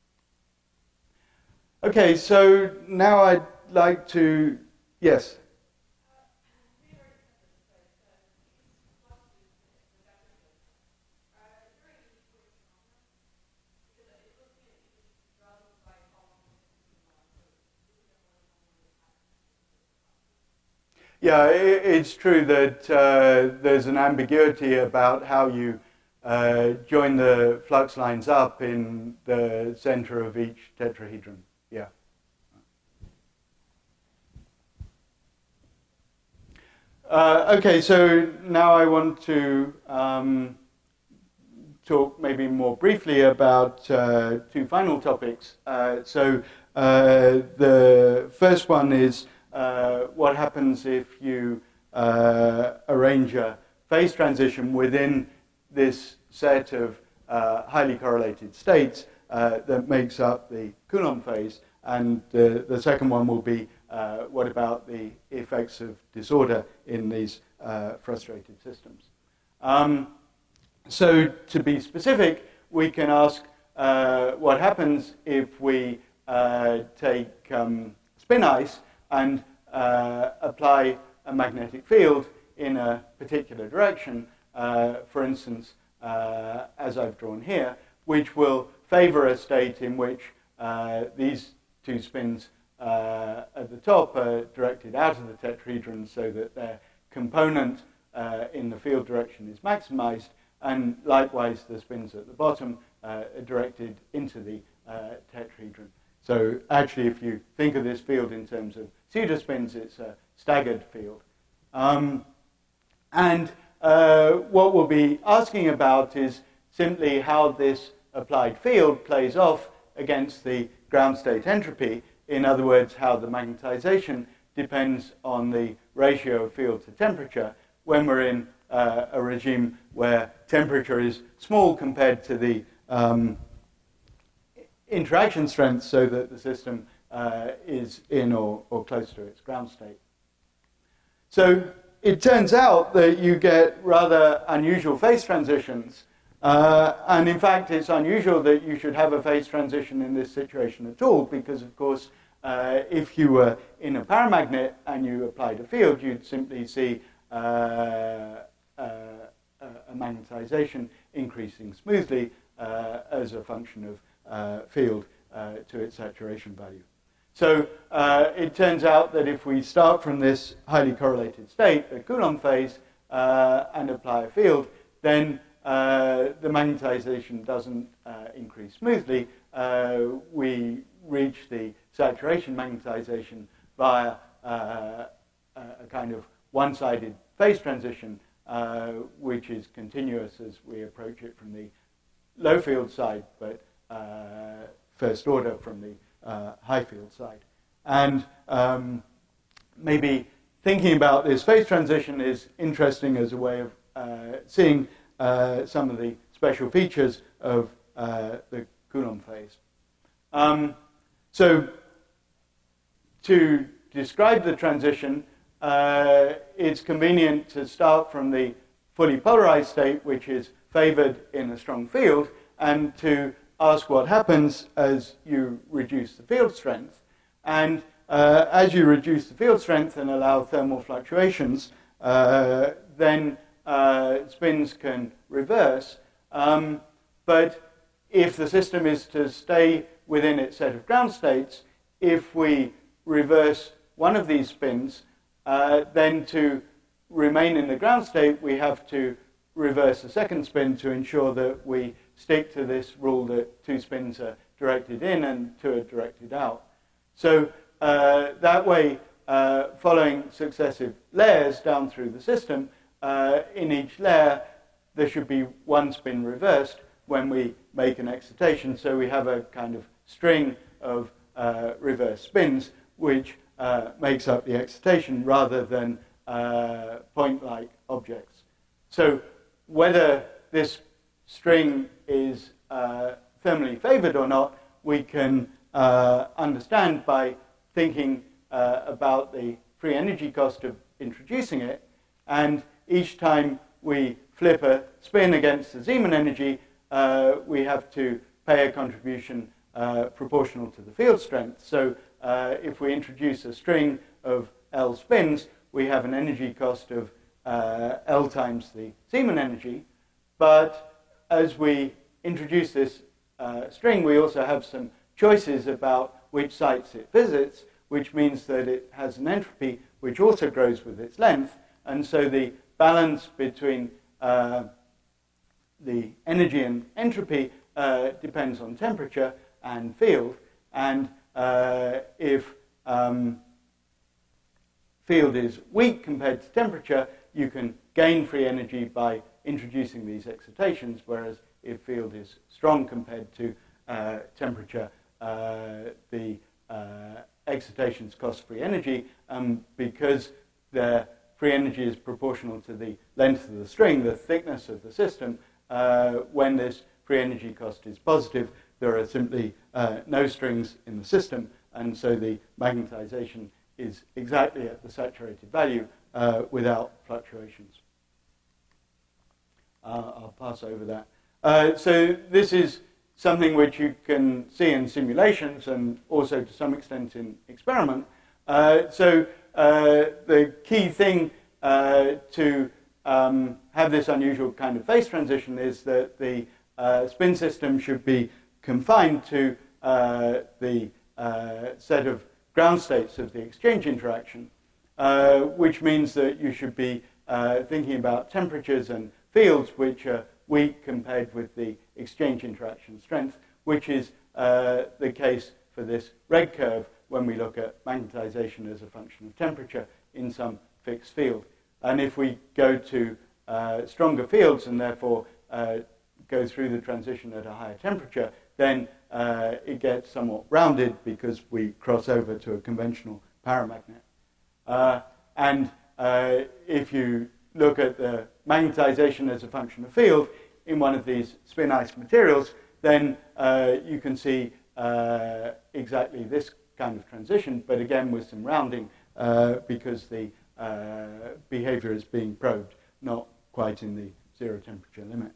okay, so now I'd like to, yes? Yeah, it's true that uh, there's an ambiguity about how you uh, join the flux lines up in the center of each tetrahedron. Yeah. Uh, okay, so now I want to um, talk maybe more briefly about uh, two final topics. Uh, so uh, the first one is Uh, what happens if you uh, arrange a phase transition within this set of uh, highly correlated states uh, that makes up the Coulomb phase, and uh, the second one will be uh, what about the effects of disorder in these uh, frustrated systems. Um, so to be specific, we can ask uh, what happens if we uh, take um, spin ice and uh, apply a magnetic field in a particular direction, uh, for instance, uh, as I've drawn here, which will favor a state in which uh, these two spins uh, at the top are directed out of the tetrahedron so that their component uh, in the field direction is maximized, and likewise the spins at the bottom uh, are directed into the uh, tetrahedron. So actually, if you think of this field in terms of pseudospins, it's a staggered field. Um, and uh, what we'll be asking about is simply how this applied field plays off against the ground state entropy. In other words, how the magnetization depends on the ratio of field to temperature when we're in uh, a regime where temperature is small compared to the um, interaction strength, so that the system uh, is in or, or close to its ground state. So it turns out that you get rather unusual phase transitions, uh, and in fact it's unusual that you should have a phase transition in this situation at all, because of course uh, if you were in a paramagnet and you applied a field, you'd simply see uh, uh, a magnetization increasing smoothly uh, as a function of Uh, field uh, to its saturation value. So uh, it turns out that if we start from this highly correlated state, the Coulomb phase, uh, and apply a field, then uh, the magnetization doesn't uh, increase smoothly. Uh, we reach the saturation magnetization via uh, a kind of one-sided phase transition, uh, which is continuous as we approach it from the low field side, but Uh, first order from the uh, high field side. And um, maybe thinking about this phase transition is interesting as a way of uh, seeing uh, some of the special features of uh, the Coulomb phase. Um, so to describe the transition, uh, it's convenient to start from the fully polarized state, which is favored in a strong field, and to ask what happens as you reduce the field strength. And uh, as you reduce the field strength and allow thermal fluctuations, uh, then uh, spins can reverse. Um, but if the system is to stay within its set of ground states, if we reverse one of these spins, uh, then to remain in the ground state, we have to reverse the second spin to ensure that we stick to this rule that two spins are directed in and two are directed out. So uh, that way, uh, following successive layers down through the system, uh, in each layer there should be one spin reversed when we make an excitation. So we have a kind of string of uh, reverse spins which uh, makes up the excitation rather than uh, point-like objects. So whether this string is uh, thermally favored or not, we can uh, understand by thinking uh, about the free energy cost of introducing it. And each time we flip a spin against the Zeeman energy, uh, we have to pay a contribution uh, proportional to the field strength. So uh, if we introduce a string of L spins, we have an energy cost of uh, L times the Zeeman energy. But as we introduce this uh, string, we also have some choices about which sites it visits, which means that it has an entropy which also grows with its length. And so the balance between uh, the energy and entropy uh, depends on temperature and field. And uh, if um, field is weak compared to temperature, you can gain free energy by introducing these excitations, whereas if field is strong compared to uh, temperature, uh, the uh, excitations cost free energy, um, because the free energy is proportional to the length of the string, the thickness of the system. Uh, when this free energy cost is positive, there are simply uh, no strings in the system, and so the magnetization is exactly at the saturated value uh, without fluctuations. Uh, I'll pass over that. Uh, so this is something which you can see in simulations and also to some extent in experiment. Uh, so uh, the key thing uh, to um, have this unusual kind of phase transition is that the uh, spin system should be confined to uh, the uh, set of ground states of the exchange interaction, uh, which means that you should be uh, thinking about temperatures and fields which are weak compared with the exchange interaction strength, which is uh, the case for this red curve when we look at magnetization as a function of temperature in some fixed field. And if we go to uh, stronger fields and therefore uh, go through the transition at a higher temperature, then uh, it gets somewhat rounded because we cross over to a conventional paramagnet. Uh, and uh, if you look at the magnetization as a function of field in one of these spin-ice materials, then uh, you can see uh, exactly this kind of transition, but again with some rounding uh, because the uh, behavior is being probed, not quite in the zero temperature limit.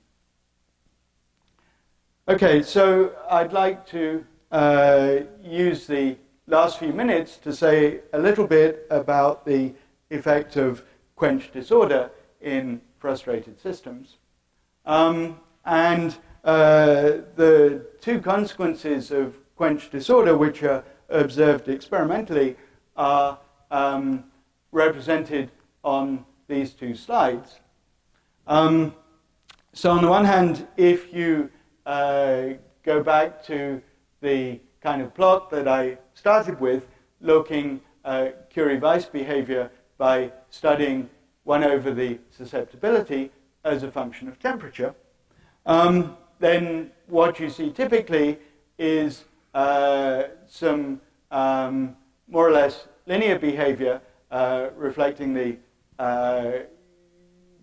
Okay, so I'd like to uh, use the last few minutes to say a little bit about the effect of quench disorder in frustrated systems. Um, and uh, the two consequences of quench disorder which are observed experimentally are um, represented on these two slides. Um, so on the one hand, if you uh, go back to the kind of plot that I started with, looking at Curie-Weiss behavior by studying one over the susceptibility as a function of temperature, um, then what you see typically is uh, some um, more or less linear behavior uh, reflecting the uh,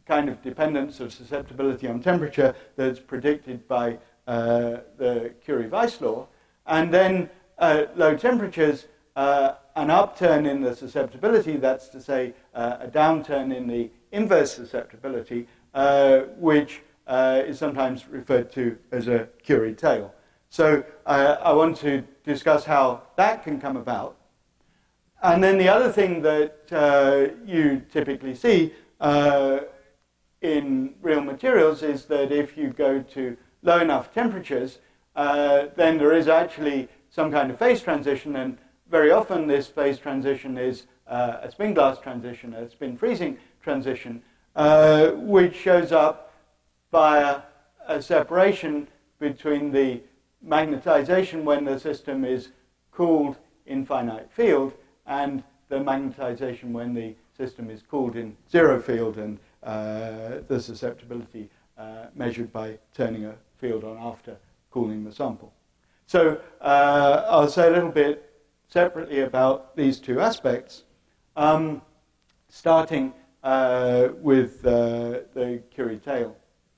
kind of dependence of susceptibility on temperature that's predicted by uh, the Curie-Weiss law. And then at low temperatures, uh, an upturn in the susceptibility, that's to say uh, a downturn in the inverse susceptibility, uh, which uh, is sometimes referred to as a Curie tail. So uh, I want to discuss how that can come about. And then the other thing that uh, you typically see uh, in real materials is that if you go to low enough temperatures, uh, then there is actually some kind of phase transition, and very often this phase transition is uh, a spin glass transition, a spin freezing transition, uh, which shows up via a separation between the magnetization when the system is cooled in finite field and the magnetization when the system is cooled in zero field, and uh, the susceptibility uh, measured by turning a field on after cooling the sample. So uh, I'll say a little bit separately about these two aspects, um, starting uh, with uh, the Curie tail.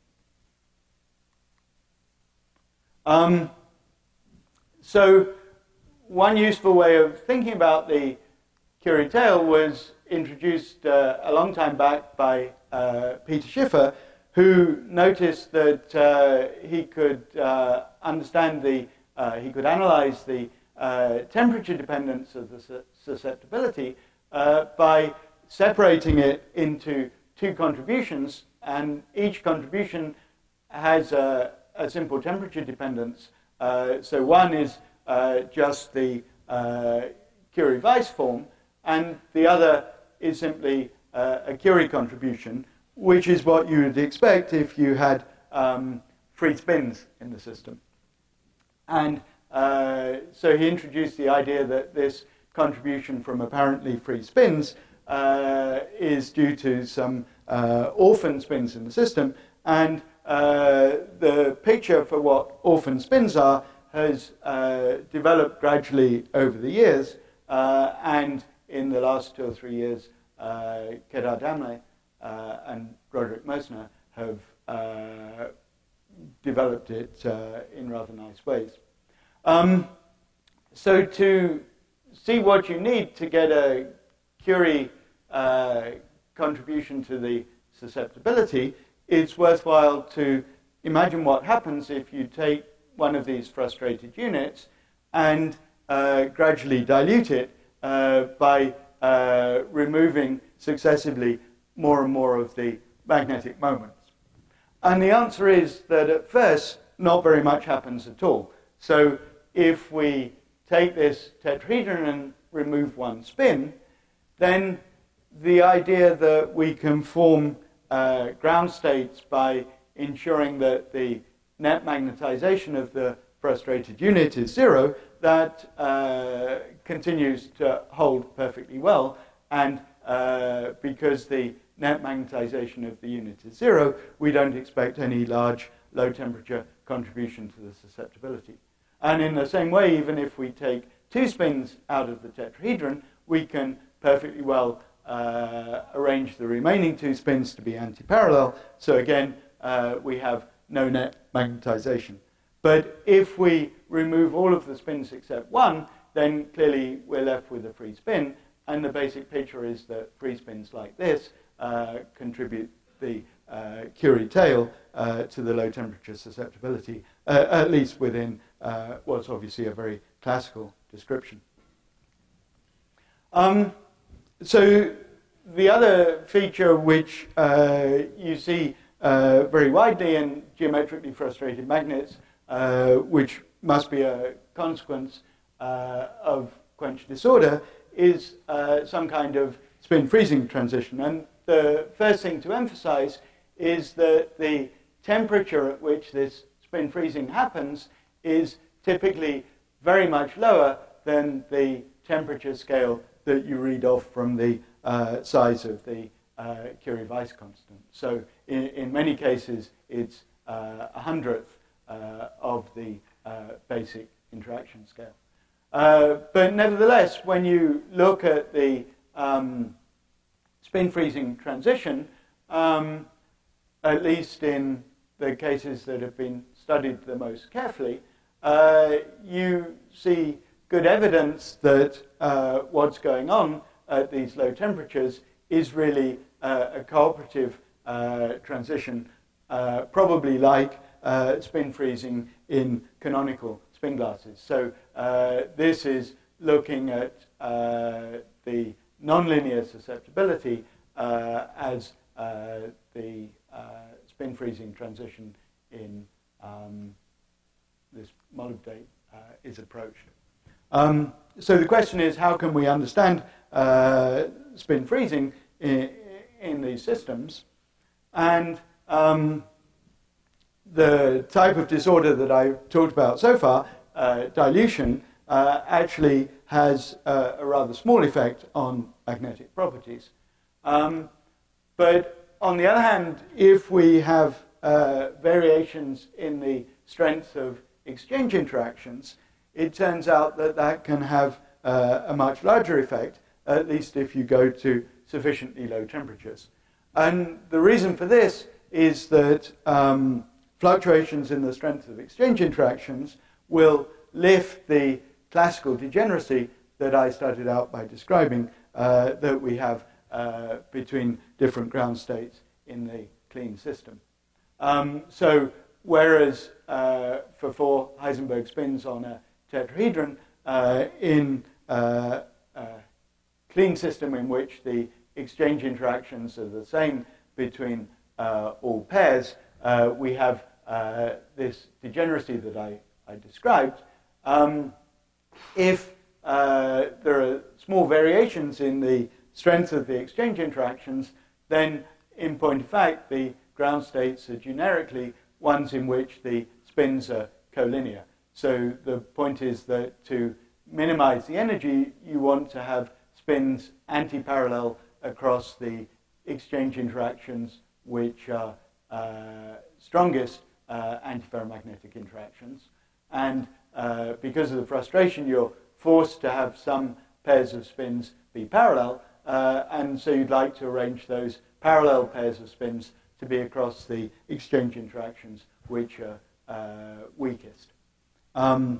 Um, so one useful way of thinking about the Curie tail was introduced uh, a long time back by uh, Peter Schiffer, who noticed that uh, he could uh, understand the, uh, he could analyze the uh, temperature dependence of the su susceptibility uh, by separating it into two contributions, and each contribution has a, a simple temperature dependence. Uh, so one is uh, just the uh, Curie-Weiss form, and the other is simply uh, a Curie contribution, which is what you would expect if you had um, free spins in the system. And uh, so he introduced the idea that this contribution from apparently free spins uh, is due to some uh, orphan spins in the system, and uh, the picture for what orphan spins are has uh, developed gradually over the years, uh, and in the last two or three years, uh, Kedar Damle uh, and Roderick Mosner have uh, developed it uh, in rather nice ways. Um, so to see what you need to get a Curie uh, contribution to the susceptibility, it's worthwhile to imagine what happens if you take one of these frustrated units and uh, gradually dilute it uh, by uh, removing successively more and more of the magnetic moments. And the answer is that at first, not very much happens at all. So if we take this tetrahedron and remove one spin, then the idea that we can form uh, ground states by ensuring that the net magnetization of the frustrated unit is zero, that uh, continues to hold perfectly well. And uh, because the net magnetization of the unit is zero, we don't expect any large low temperature contribution to the susceptibility. And in the same way, even if we take two spins out of the tetrahedron, we can perfectly well uh, arrange the remaining two spins to be antiparallel. So again, uh, we have no net magnetization. But if we remove all of the spins except one, then clearly we're left with a free spin. And the basic picture is that free spins like this uh, contribute the uh, Curie tail uh, to the low temperature susceptibility, uh, at least within uh, what's obviously a very classical description. Um, so the other feature which uh, you see uh, very widely in geometrically frustrated magnets, uh, which must be a consequence uh, of quench disorder, is uh, some kind of spin freezing transition. And the first thing to emphasize is that the temperature at which this spin freezing happens is typically very much lower than the temperature scale that you read off from the uh, size of the uh, Curie-Weiss constant. So in, in many cases, it's uh, a hundredth uh, of the uh, basic interaction scale. Uh, but nevertheless, when you look at the um, spin freezing transition, um, at least in the cases that have been studied the most carefully, uh, you see good evidence that uh, what's going on at these low temperatures is really uh, a cooperative uh, transition, uh, probably like uh, spin freezing in canonical spin glasses. So uh, this is looking at uh, the nonlinear susceptibility uh, as uh, the uh, spin freezing transition in um, this molybdate uh, is approached. Um, so the question is, how can we understand uh, spin freezing in, in these systems? And um, the type of disorder that I've talked about so far, uh, dilution, uh, actually has uh, a rather small effect on magnetic properties. Um, but on the other hand, if we have uh, variations in the strength of exchange interactions, it turns out that that can have uh, a much larger effect, at least if you go to sufficiently low temperatures. And the reason for this is that um, fluctuations in the strength of exchange interactions will lift the classical degeneracy that I started out by describing uh, that we have uh, between different ground states in the clean system. Um, so whereas uh, for four Heisenberg spins on a tetrahedron uh, in uh, a clean system in which the exchange interactions are the same between uh, all pairs, uh, we have uh, this degeneracy that I, I described. Um, if uh, there are small variations in the strength of the exchange interactions, then in point of fact the ground states are generically ones in which the spins are collinear. So the point is that to minimize the energy, you want to have spins anti-parallel across the exchange interactions which are uh, strongest uh, antiferromagnetic interactions. And uh, because of the frustration, you're forced to have some pairs of spins be parallel, uh, and so you'd like to arrange those parallel pairs of spins to be across the exchange interactions which are uh, weakest. Um,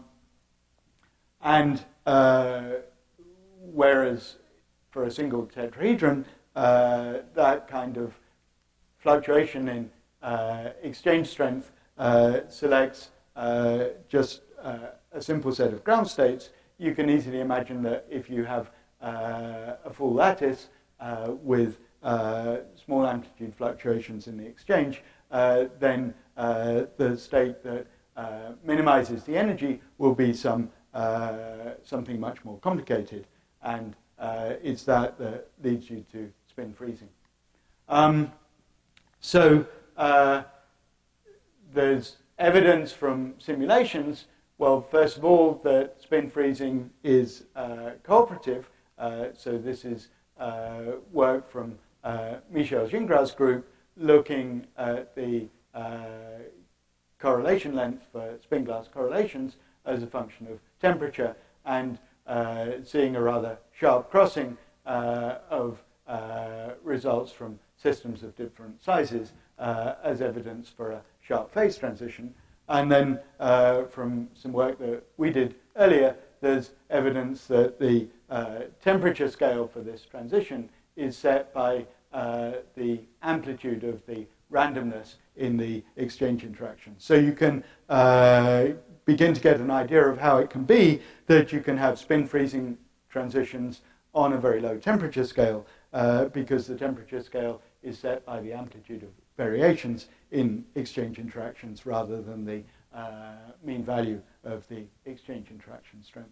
and uh, whereas for a single tetrahedron, uh, that kind of fluctuation in uh, exchange strength uh, selects uh, just uh, a simple set of ground states, you can easily imagine that if you have uh, a full lattice uh, with uh, small amplitude fluctuations in the exchange, uh, then uh, the state that uh, minimizes the energy will be some uh, something much more complicated, and uh, it's that that leads you to spin freezing. Um, so uh, there's evidence from simulations. Well, first of all, that spin freezing is uh, cooperative. Uh, so this is uh, work from uh, Michel Gingras's group looking at the uh, correlation length for spin glass correlations as a function of temperature, and uh, seeing a rather sharp crossing uh, of uh, results from systems of different sizes uh, as evidence for a sharp phase transition. And then uh, from some work that we did earlier, there's evidence that the uh, temperature scale for this transition is set by uh, the amplitude of the randomness in the exchange interaction. So you can uh, begin to get an idea of how it can be that you can have spin freezing transitions on a very low temperature scale uh, because the temperature scale is set by the amplitude of variations in exchange interactions rather than the uh, mean value of the exchange interaction strength.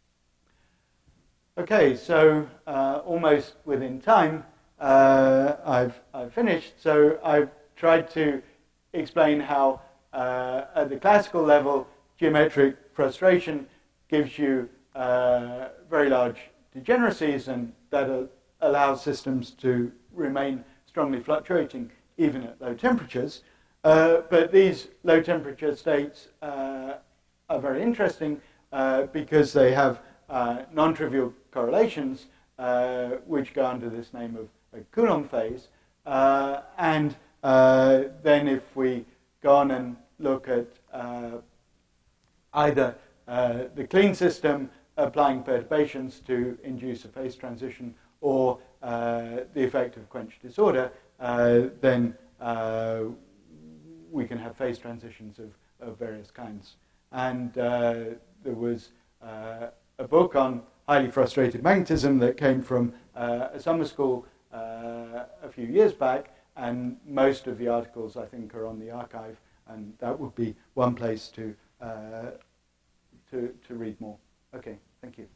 Okay, so uh, almost within time, uh, I've, I've finished. So I've tried to explain how uh, at the classical level, geometric frustration gives you uh, very large degeneracies, and that uh, allows systems to remain strongly fluctuating even at low temperatures. Uh, but these low temperature states uh, are very interesting uh, because they have uh, non-trivial correlations uh, which go under this name of a Coulomb phase. Uh, and uh, then if we go on and look at uh, either uh, the clean system applying perturbations to induce a phase transition or uh, the effect of quench disorder, uh, then uh, we can have phase transitions of, of various kinds. And uh, there was uh, a book on highly frustrated magnetism that came from uh, a summer school uh, a few years back, and most of the articles, I think, are on the archive, and that would be one place to, uh, to, to read more. Okay, thank you.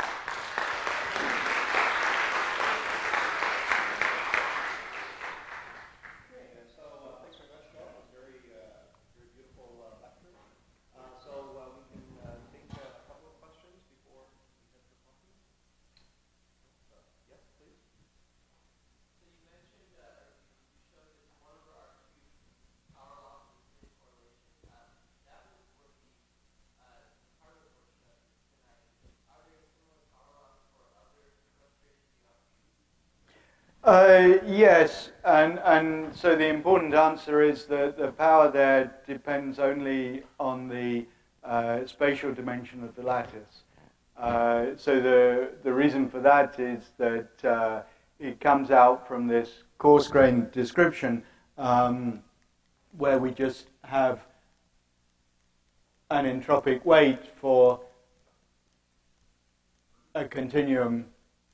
Uh, yes, and, and so the important answer is that the power there depends only on the uh, spatial dimension of the lattice. Uh, so the, the reason for that is that uh, it comes out from this coarse-grained description um, where we just have an entropic weight for a continuum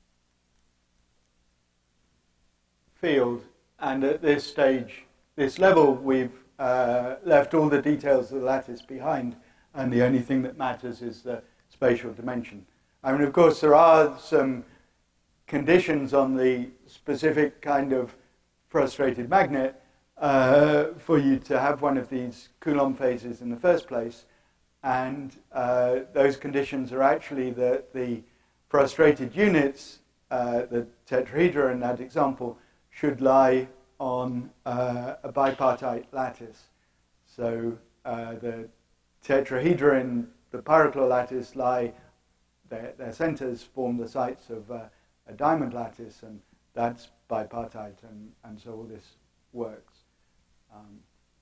field, and at this stage, this level, we've uh, left all the details of the lattice behind, and the only thing that matters is the spatial dimension. I mean, of course, there are some conditions on the specific kind of frustrated magnet uh, for you to have one of these Coulomb phases in the first place, and uh, those conditions are actually that the frustrated units, uh, the tetrahedra in that example, should lie on uh, a bipartite lattice. So uh, the tetrahedra in the Pyrochlore lattice lie, their, their centers form the sites of uh, a diamond lattice, and that's bipartite, and, and so all this works. Um,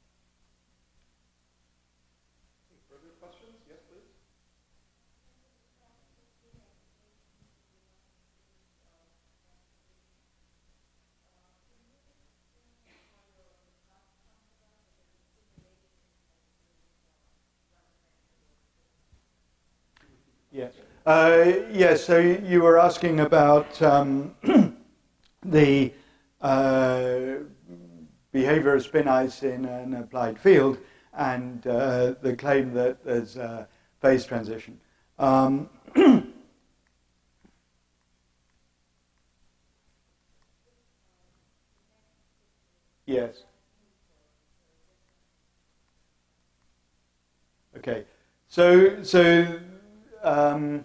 Further questions? Yes, please. Yes. Uh, yes, so you were asking about um, the uh, behavior of spin ice in an applied field and uh, the claim that there's a phase transition. Um, yes. Okay. So, so Um,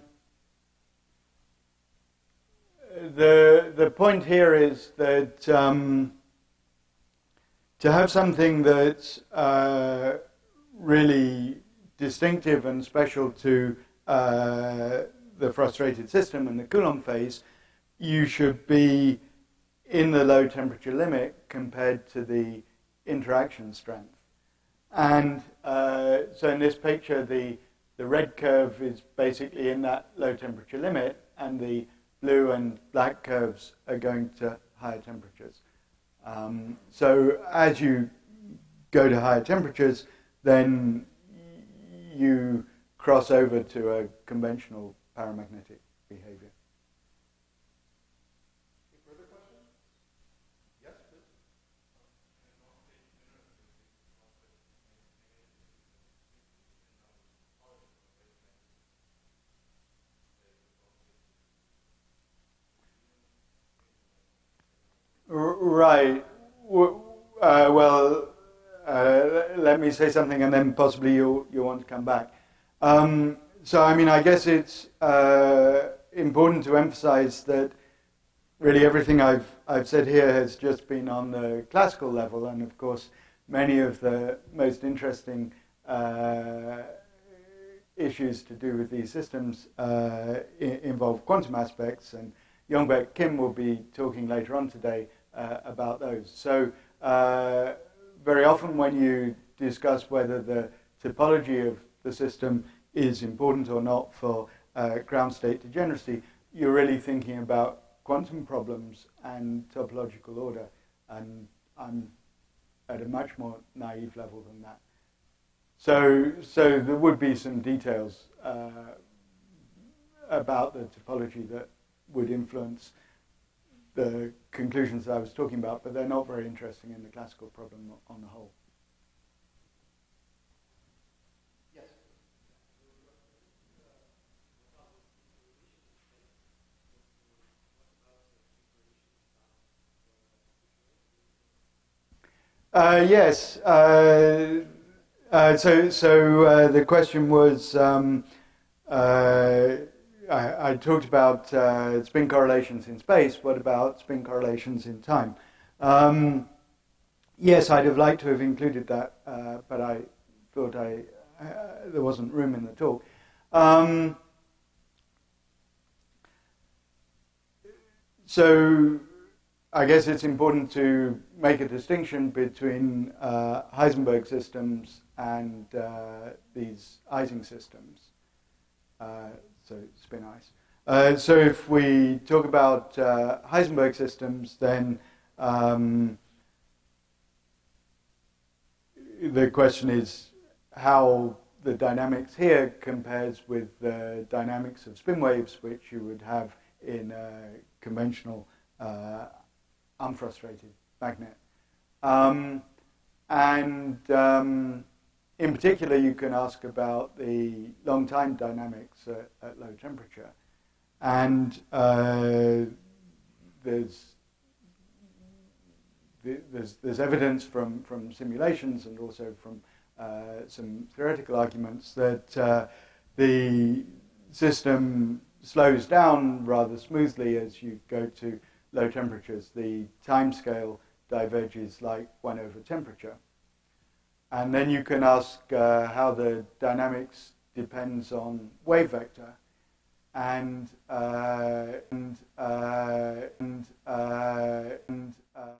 the the point here is that um, to have something that's uh, really distinctive and special to uh, the frustrated system and the Coulomb phase, you should be in the low temperature limit compared to the interaction strength. And uh, so in this picture, the The red curve is basically in that low temperature limit, and the blue and black curves are going to higher temperatures. Um, so as you go to higher temperatures, then you cross over to a conventional paramagnetic behavior. Any further questions? Yes, please. Right. Uh, well, uh, let me say something, and then possibly you'll, you'll want to come back. Um, so, I mean, I guess it's uh, important to emphasize that really everything I've, I've said here has just been on the classical level, and of course, many of the most interesting uh, issues to do with these systems uh, I- involve quantum aspects, and Yongbaek Kim will be talking later on today uh, about those. So uh, very often when you discuss whether the topology of the system is important or not for uh, ground state degeneracy, you're really thinking about quantum problems and topological order, and I'm at a much more naive level than that. So, so there would be some details uh, about the topology that would influence the conclusions that I was talking about, but they're not very interesting in the classical problem on the whole. Yes. Uh, yes. Uh, uh, so, so uh, the question was. Um, uh, I, I talked about uh, spin correlations in space. What about spin correlations in time? Um, yes, I'd have liked to have included that, uh, but I thought I, uh, there wasn't room in the talk. Um, so I guess it's important to make a distinction between uh, Heisenberg systems and uh, these Ising systems. Uh, so spin ice. Uh, so if we talk about uh, Heisenberg systems, then um, the question is how the dynamics here compares with the dynamics of spin waves, which you would have in a conventional uh, unfrustrated magnet. Um, and um, in particular, you can ask about the long time dynamics at, at low temperature. And uh, there's, there's, there's evidence from, from simulations and also from uh, some theoretical arguments that uh, the system slows down rather smoothly as you go to low temperatures. The time scale diverges like one over temperature. And then you can ask uh, how the dynamics depends on wave vector. And, uh, and uh,